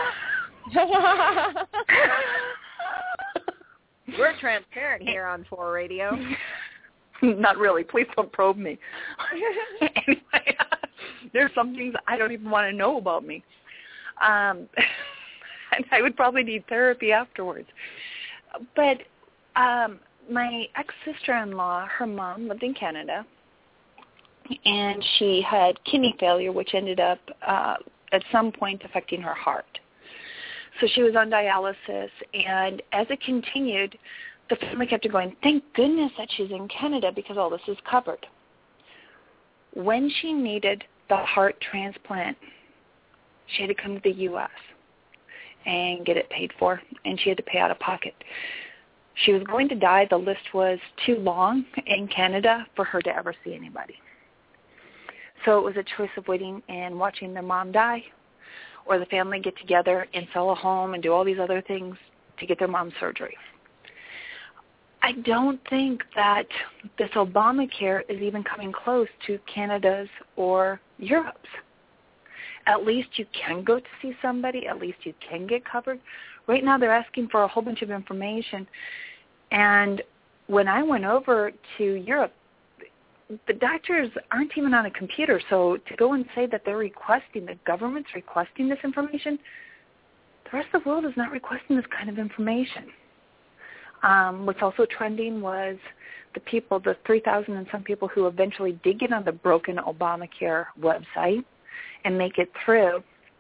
We're transparent here on 4 Radio. Not really. Please don't probe me. Anyway, there's some things I don't even want to know about me. And I would probably need therapy afterwards. But my ex-sister-in-law, her mom lived in Canada, and she had kidney failure, which ended up at some point affecting her heart. So she was on dialysis, and as it continued, the family kept going, thank goodness that she's in Canada because all this is covered. When she needed the heart transplant, she had to come to the U.S. and get it paid for, and she had to pay out of pocket. She was going to die. The list was too long in Canada for her to ever see anybody. So it was a choice of waiting and watching their mom die, or the family get together and sell a home and do all these other things to get their mom's surgery. I don't think that this Obamacare is even coming close to Canada's or Europe's. At least you can go to see somebody. At least you can get covered. Right now they're asking for a whole bunch of information. And when I went over to Europe, the doctors aren't even on a computer. So to go and say that the government's requesting this information, the rest of the world is not requesting this kind of information. What's also trending was the 3,000 and some people who eventually did get on the broken Obamacare website and make it through.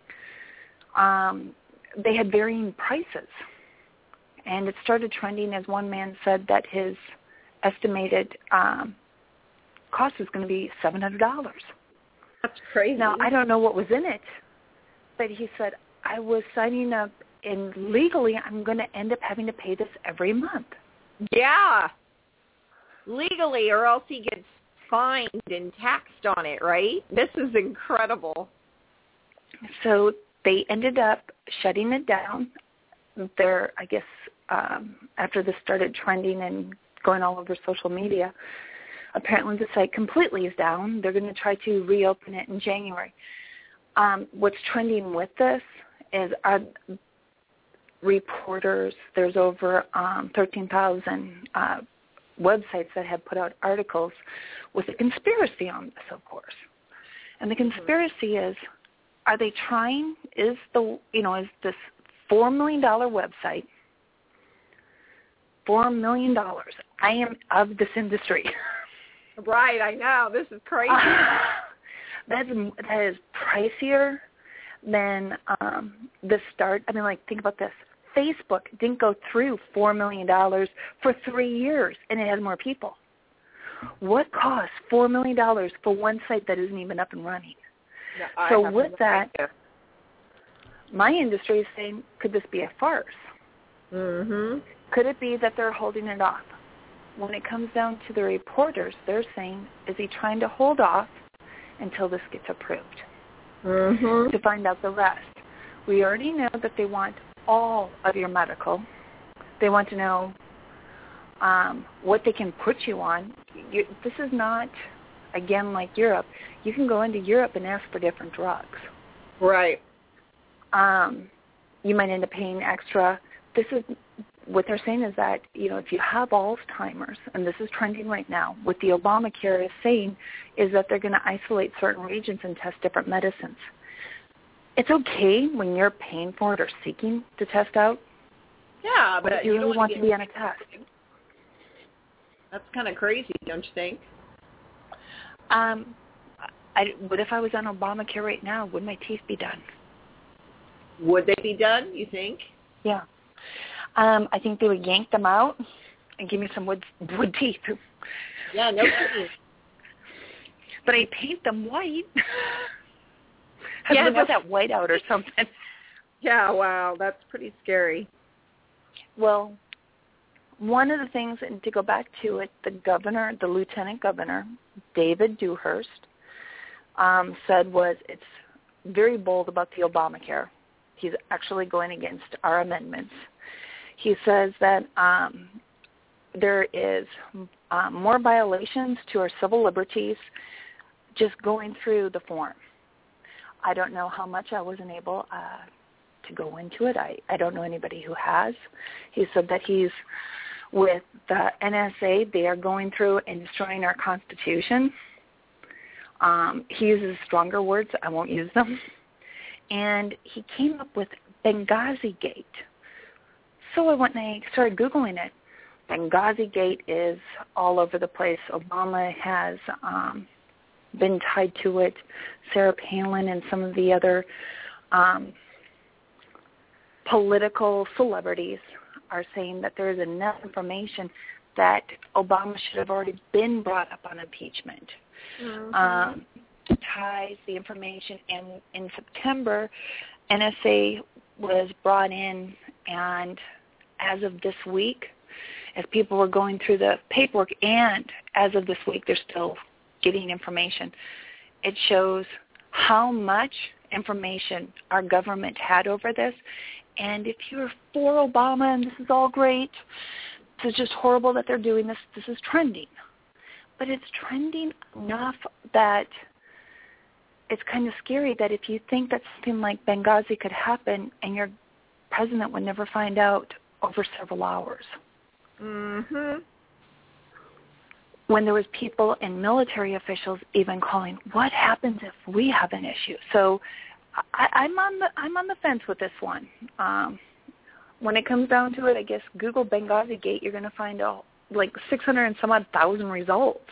They had varying prices. And it started trending as one man said that his estimated cost is going to be $700. That's crazy. Now, I don't know what was in it, but he said, I was signing up, and legally I'm going to end up having to pay this every month. Yeah. Legally, or else he gets fined and taxed on it, right? This is incredible. So they ended up shutting it down. I guess, after this started trending and going all over social media, apparently the site completely is down. They're going to try to reopen it in January. What's trending with this is reporters. There's over 13,000 websites that have put out articles with a conspiracy on this, of course. And the conspiracy is, are they trying? Is this $4 million website? $4 million. I am of this industry. Right, I know. This is crazy. That is pricier than the start. I mean, think about this. Facebook didn't go through $4 million for 3 years, and it has more people. What costs $4 million for one site that isn't even up and running? Yeah, so with that, my industry is saying, could this be a farce? Mm-hmm. Could it be that they're holding it off? When it comes down to the reporters, they're saying, is he trying to hold off until this gets approved? Mm-hmm. To find out the rest. We already know that they want all of your medical. They want to know what they can put you on. This is not, again, like Europe. You can go into Europe and ask for different drugs. Right. You might end up paying extra. This is what they're saying is that, if you have Alzheimer's, and this is trending right now, what the Obamacare is saying is that they're going to isolate certain regions and test different medicines. It's okay when you're paying for it or seeking to test out. Yeah, but if you really want to be on a test. That's kind of crazy, don't you think? What if I was on Obamacare right now? Would my teeth be done? Would they be done, you think? Yeah. I think they would yank them out and give me some wood teeth. Yeah, no kidding. But I paint them white. Put that white out or something. Yeah, wow, that's pretty scary. Well, one of the things, and to go back to it, the lieutenant governor, David Dewhurst, said was it's very bold about the Obamacare. He's actually going against our amendments. He says that there is more violations to our civil liberties just going through the form. I don't know how much I wasn't able to go into it. I don't know anybody who has. He said that he's with the NSA. They are going through and destroying our Constitution. He uses stronger words. I won't use them. And he came up with Benghazi Gate. So I went and I started Googling it. Benghazi Gate is all over the place. Obama has been tied to it. Sarah Palin and some of the other political celebrities are saying that there is enough information that Obama should have already been brought up on impeachment. Mm-hmm. To tie the information, and in September, NSA was brought in, and as of this week, as people were going through the paperwork, and as of this week, they're still getting information. It shows how much information our government had over this, and if you're for Obama and this is all great, is just horrible that they're doing this. This is trending. But it's trending enough that it's kind of scary that if you think that something like Benghazi could happen and your president would never find out over several hours. Mm-hmm. When there was people and military officials even calling, what happens if we have an issue? So I'm on the fence with this one. When it comes down to it, I guess Google Benghazi Gate, you're going to find out like 600 and some odd thousand results.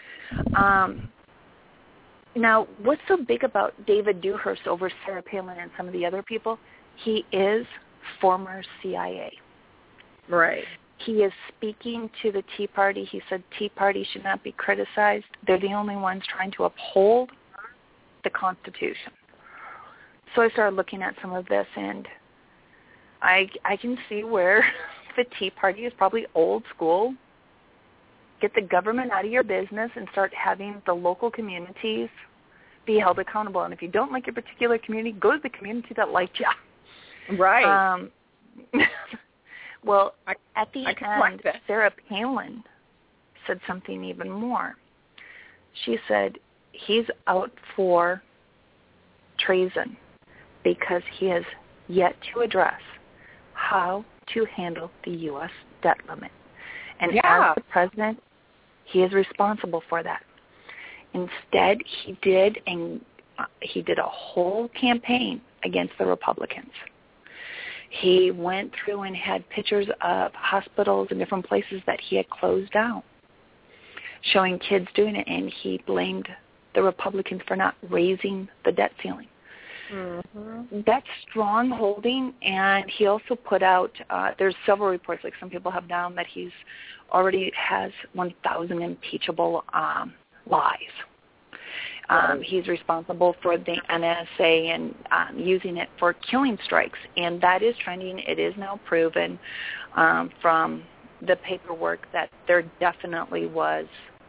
Now, what's so big about David Dewhurst over Sarah Palin and some of the other people? He is former CIA. Right. He is speaking to the Tea Party. He said Tea Party should not be criticized. They're the only ones trying to uphold the Constitution. So I started looking at some of this, and I can see where the Tea Party is probably old school. Get the government out of your business and start having the local communities be held accountable. And if you don't like your particular community, go to the community that liked you. Right. Well, at the end, Sarah Palin said something even more. She said he's out for treason because he has yet to address how to handle the U.S. debt limit. And as the president, he is responsible for that. Instead, he did a whole campaign against the Republicans. He went through and had pictures of hospitals and different places that he had closed down, showing kids doing it, and he blamed the Republicans for not raising the debt ceiling. Mm-hmm. That's strong holding, and he also put out, there's several reports, like some people have down, that he's already has 1,000 impeachable lies. He's responsible for the NSA and using it for killing strikes, and that is trending. It is now proven from the paperwork that there definitely was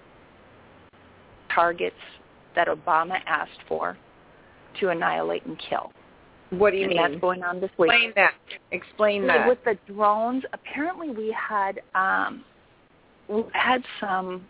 targets that Obama asked for to annihilate and kill. What do you mean? That's going on this week. Explain that. With the drones, apparently we had some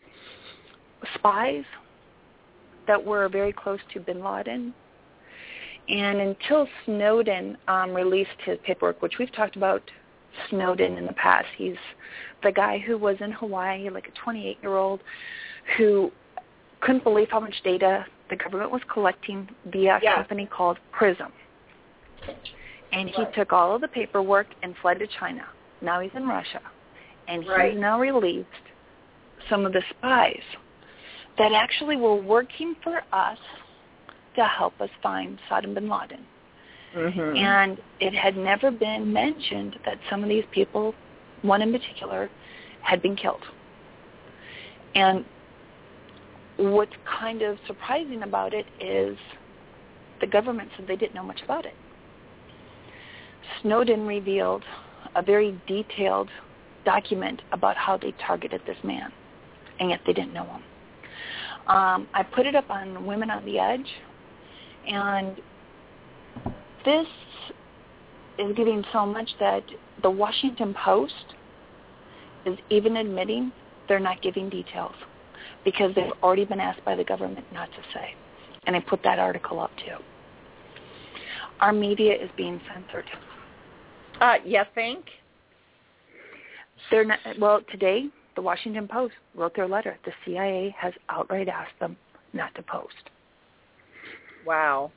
spies that were very close to bin Laden. And until Snowden released his paperwork, which we've talked about Snowden in the past, he's the guy who was in Hawaii, like a 28-year-old, who couldn't believe how much data the government was collecting via a company called Prism. And he took all of the paperwork and fled to China. Now he's in Russia. And he's now released some of the spies that actually were working for us to help us find Saddam bin Laden. Mm-hmm. And it had never been mentioned that some of these people, one in particular, had been killed. And what's kind of surprising about it is the government said they didn't know much about it. Snowden revealed a very detailed document about how they targeted this man, and yet they didn't know him. I put it up on Women on the Edge, and this is getting so much that the Washington Post is even admitting they're not giving details because they've already been asked by the government not to say. And I put that article up too. Our media is being censored. You think? They're not. Well, today, the Washington Post wrote their letter. The CIA has outright asked them not to post. Wow.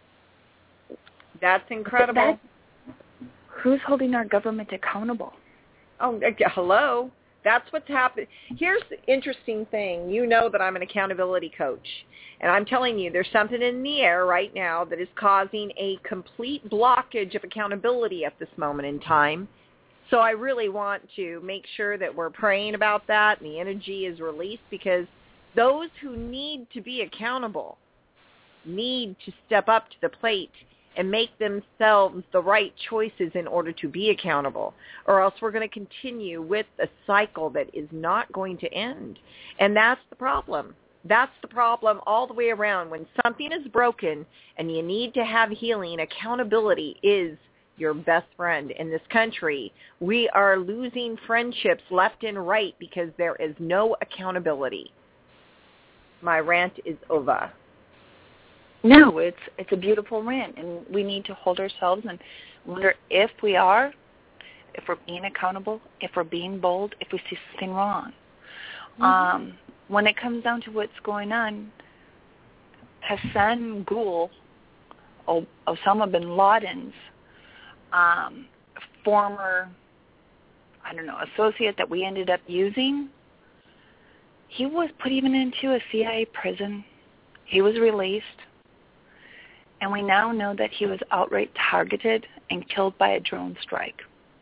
That's incredible. Who's holding our government accountable? Oh, hello. That's what's happening. Here's the interesting thing. You know that I'm an accountability coach, and I'm telling you there's something in the air right now that is causing a complete blockage of accountability at this moment in time. So I really want to make sure that we're praying about that and the energy is released, because those who need to be accountable need to step up to the plate and make themselves the right choices in order to be accountable, or else we're going to continue with a cycle that is not going to end. And that's the problem. That's the problem all the way around. When something is broken and you need to have healing, accountability is your best friend in this country. We are losing friendships left and right because there is no accountability. My rant is over. No, it's a beautiful rant, and we need to hold ourselves and wonder if we are, if we're being accountable, if we're being bold, if we see something wrong. Mm-hmm. When it comes down to what's going on, Hassan Ghul, Osama bin Laden's former, associate that we ended up using, he was put even into a CIA prison. He was released. And we now know that he was outright targeted and killed by a drone strike.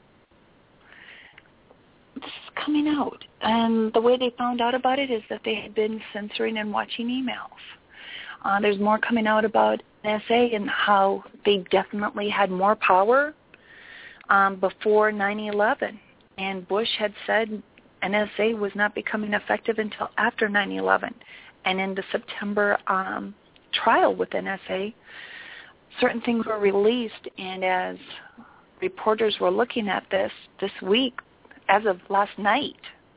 This is coming out. And the way they found out about it is that they had been censoring and watching emails. There's more coming out about NSA and how they definitely had more power before 9/11. And Bush had said NSA was not becoming effective until after 9/11. And in the September trial with NSA, certain things were released, and as reporters were looking at this week, as of last night,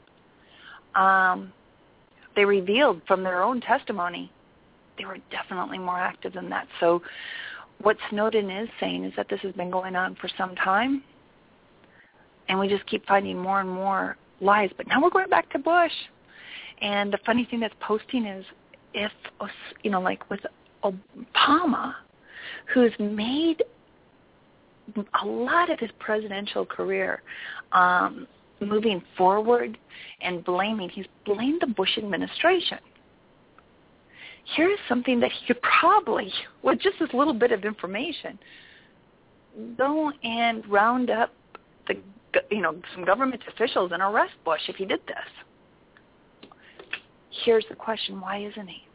they revealed from their own testimony they were definitely more active than that. So what Snowden is saying is that this has been going on for some time, and we just keep finding more and more lies. But now we're going back to Bush. And the funny thing that's posting is if, like with Obama, who's made a lot of his presidential career moving forward and he's blamed the Bush administration. Here's something that he could probably, with just this little bit of information, go and round up some government officials and arrest Bush if he did this. Here's the question, why isn't he?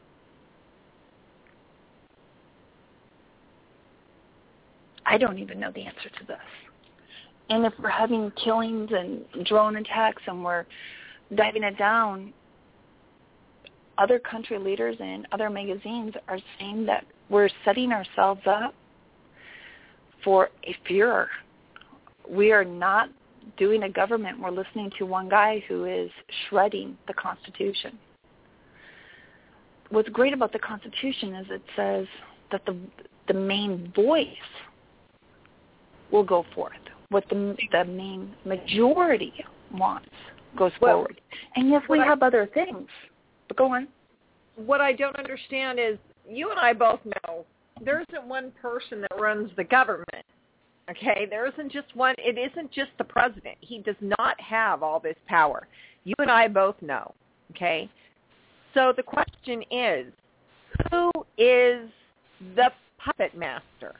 I don't even know the answer to this. And if we're having killings and drone attacks and we're diving it down, other country leaders and other magazines are saying that we're setting ourselves up for a furor. We are not doing a government. We're listening to one guy who is shredding the Constitution. What's great about the Constitution is it says that the main voice will go forth. What the main majority wants goes forward. And yes, we have other things. But go on. What I don't understand is you and I both know there isn't one person that runs the government. Okay? There isn't just one. It isn't just the president. He does not have all this power. You and I both know. Okay? So the question is, who is the puppet master?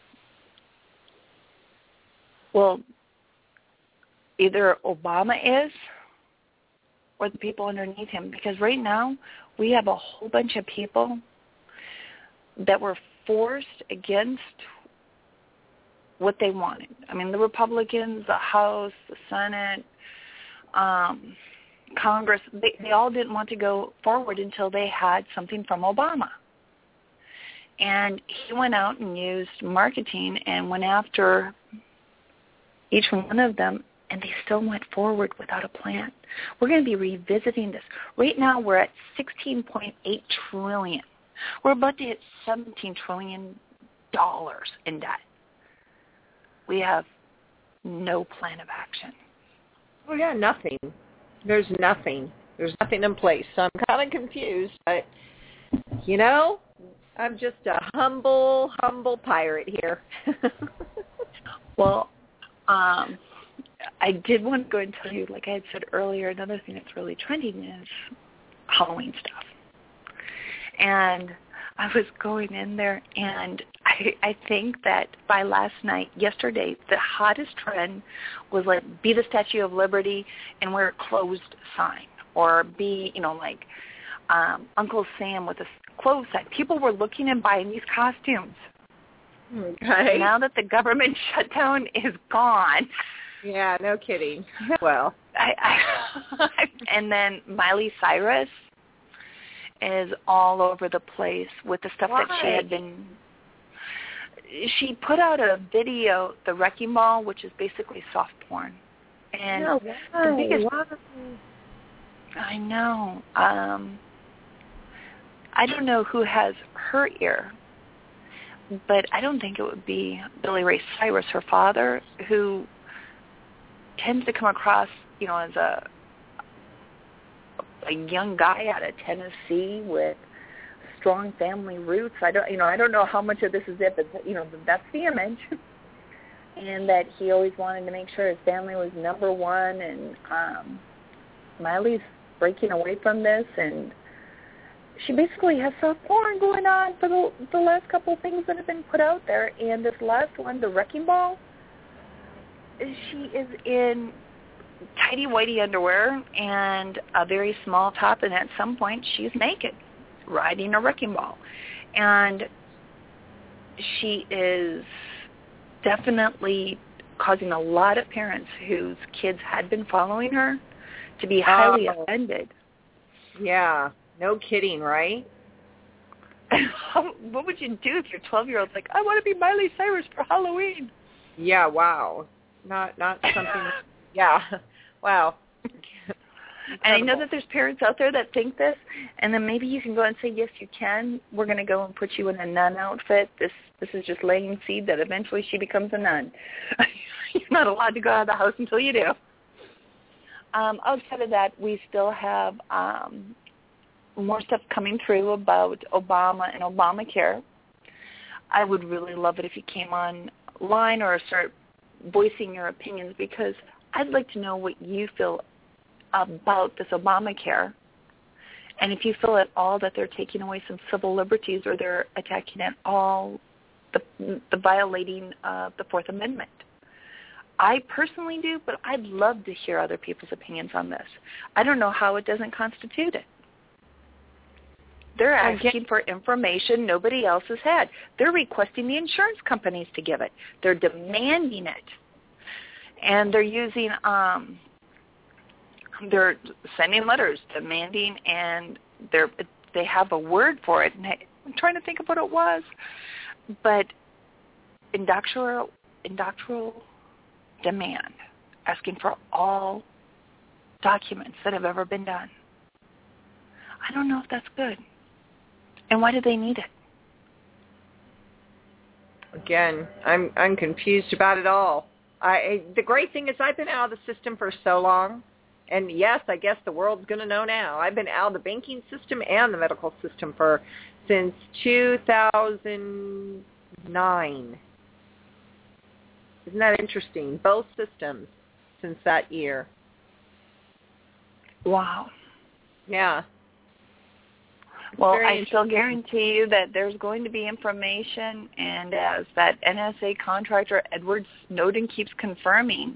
Well, either Obama is or the people underneath him. Because right now we have a whole bunch of people that were forced against what they wanted. I mean, the Republicans, the House, the Senate, Congress, they all didn't want to go forward until they had something from Obama. And he went out and used marketing and went after each one of them, and they still went forward without a plan. We're going to be revisiting this. Right now we're at $16.8 trillion. We're about to hit $17 trillion in debt. We have no plan of action. Oh, yeah, nothing. There's nothing. There's nothing in place. So I'm kind of confused, but, I'm just a humble pirate here. Well, I did want to go and tell you, like I had said earlier, another thing that's really trending is Halloween stuff. And I was going in there, and I think that by yesterday, the hottest trend was like be the Statue of Liberty and wear a closed sign, or be, Uncle Sam with a closed sign. People were looking and buying these costumes. Okay. Now that the government shutdown is gone. Yeah, no kidding. Well, and then Miley Cyrus is all over the place with the stuff that she had been. she put out a video, The Wrecking Ball, which is basically soft porn. And the biggest... I know. I don't know who has her ear, but I don't think it would be Billy Ray Cyrus, her father, who tends to come across, as a young guy out of Tennessee with strong family roots. I don't know how much of this is it, but that's the image. And that he always wanted to make sure his family was number one. And Miley's breaking away from this, and she basically has soft porn going on for the last couple of things that have been put out there. And this last one, The Wrecking Ball, she is in tighty-whitey underwear and a very small top, and at some point she's naked, riding a wrecking ball. And she is definitely causing a lot of parents whose kids had been following her to be highly offended. Yeah, no kidding, right? What would you do if your 12-year-old's like, I want to be Miley Cyrus for Halloween? Yeah, wow. Not something, yeah, wow. And I know that there's parents out there that think this, and then maybe you can go and say, yes, you can. We're going to go and put you in a nun outfit. This is just laying seed that eventually she becomes a nun. You're not allowed to go out of the house until you do. Outside of that, we still have more stuff coming through about Obama and Obamacare. I would really love it if you came online or start voicing your opinions, because I'd like to know what you feel about this Obamacare, and if you feel at all that they're taking away some civil liberties or they're attacking at all the violating of the Fourth Amendment. I personally do, but I'd love to hear other people's opinions on this. I don't know how it doesn't constitute it. They're asking for information nobody else has had. They're requesting the insurance companies to give it. They're demanding it. And they're using, they're sending letters demanding, and they have a word for it. And I'm trying to think of what it was. But indoctrinal demand, asking for all documents that have ever been done. I don't know if that's good. And why do they need it? Again, I'm confused about it all. The great thing is I've been out of the system for so long, and yes, I guess the world's going to know now. I've been out of the banking system and the medical system since 2009. Isn't that interesting? Both systems since that year. Wow. Yeah. Well, I still guarantee you that there's going to be information, and as that NSA contractor Edward Snowden keeps confirming,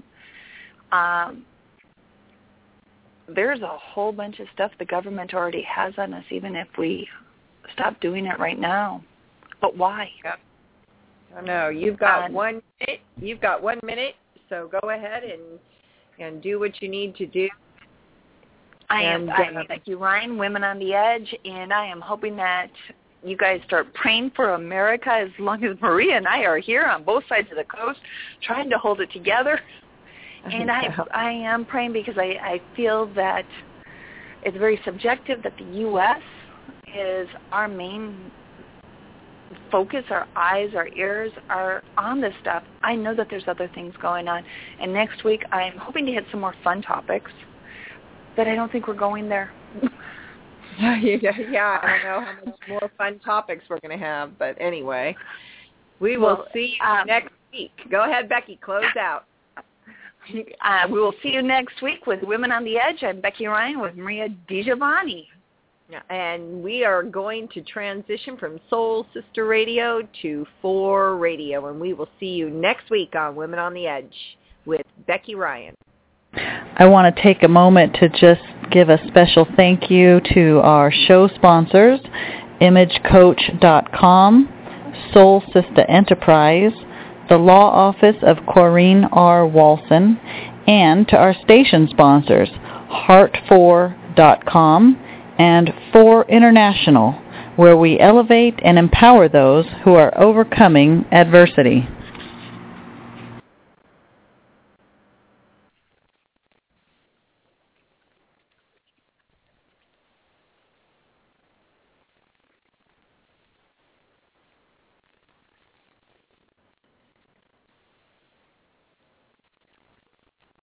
there's a whole bunch of stuff the government already has on us, even if we stop doing it right now. But why? Yep. I know. You've got 1 minute. You've got 1 minute, so go ahead and do what you need to do. I am Becky Ryan, Women on the Edge, and I am hoping that you guys start praying for America as long as Maria and I are here on both sides of the coast trying to hold it together. And I am praying because I feel that it's very subjective that the U.S. is our main focus. Our eyes, our ears are on this stuff. I know that there's other things going on. And next week I'm hoping to hit some more fun topics. But I don't think we're going there. Yeah, I don't know how much more fun topics we're going to have. But anyway, we will see you next week. Go ahead, Becky, close out. We will see you next week with Women on the Edge. I'm Becky Ryan with Maria DiGiovanni. And we are going to transition from Soul Sister Radio to 4 Radio. And we will see you next week on Women on the Edge with Becky Ryan. I want to take a moment to just give a special thank you to our show sponsors, ImageCoach.com, Soul Sister Enterprise, the Law Office of Corrine R. Walson, and to our station sponsors, Heart4.com and 4 International, where we elevate and empower those who are overcoming adversity.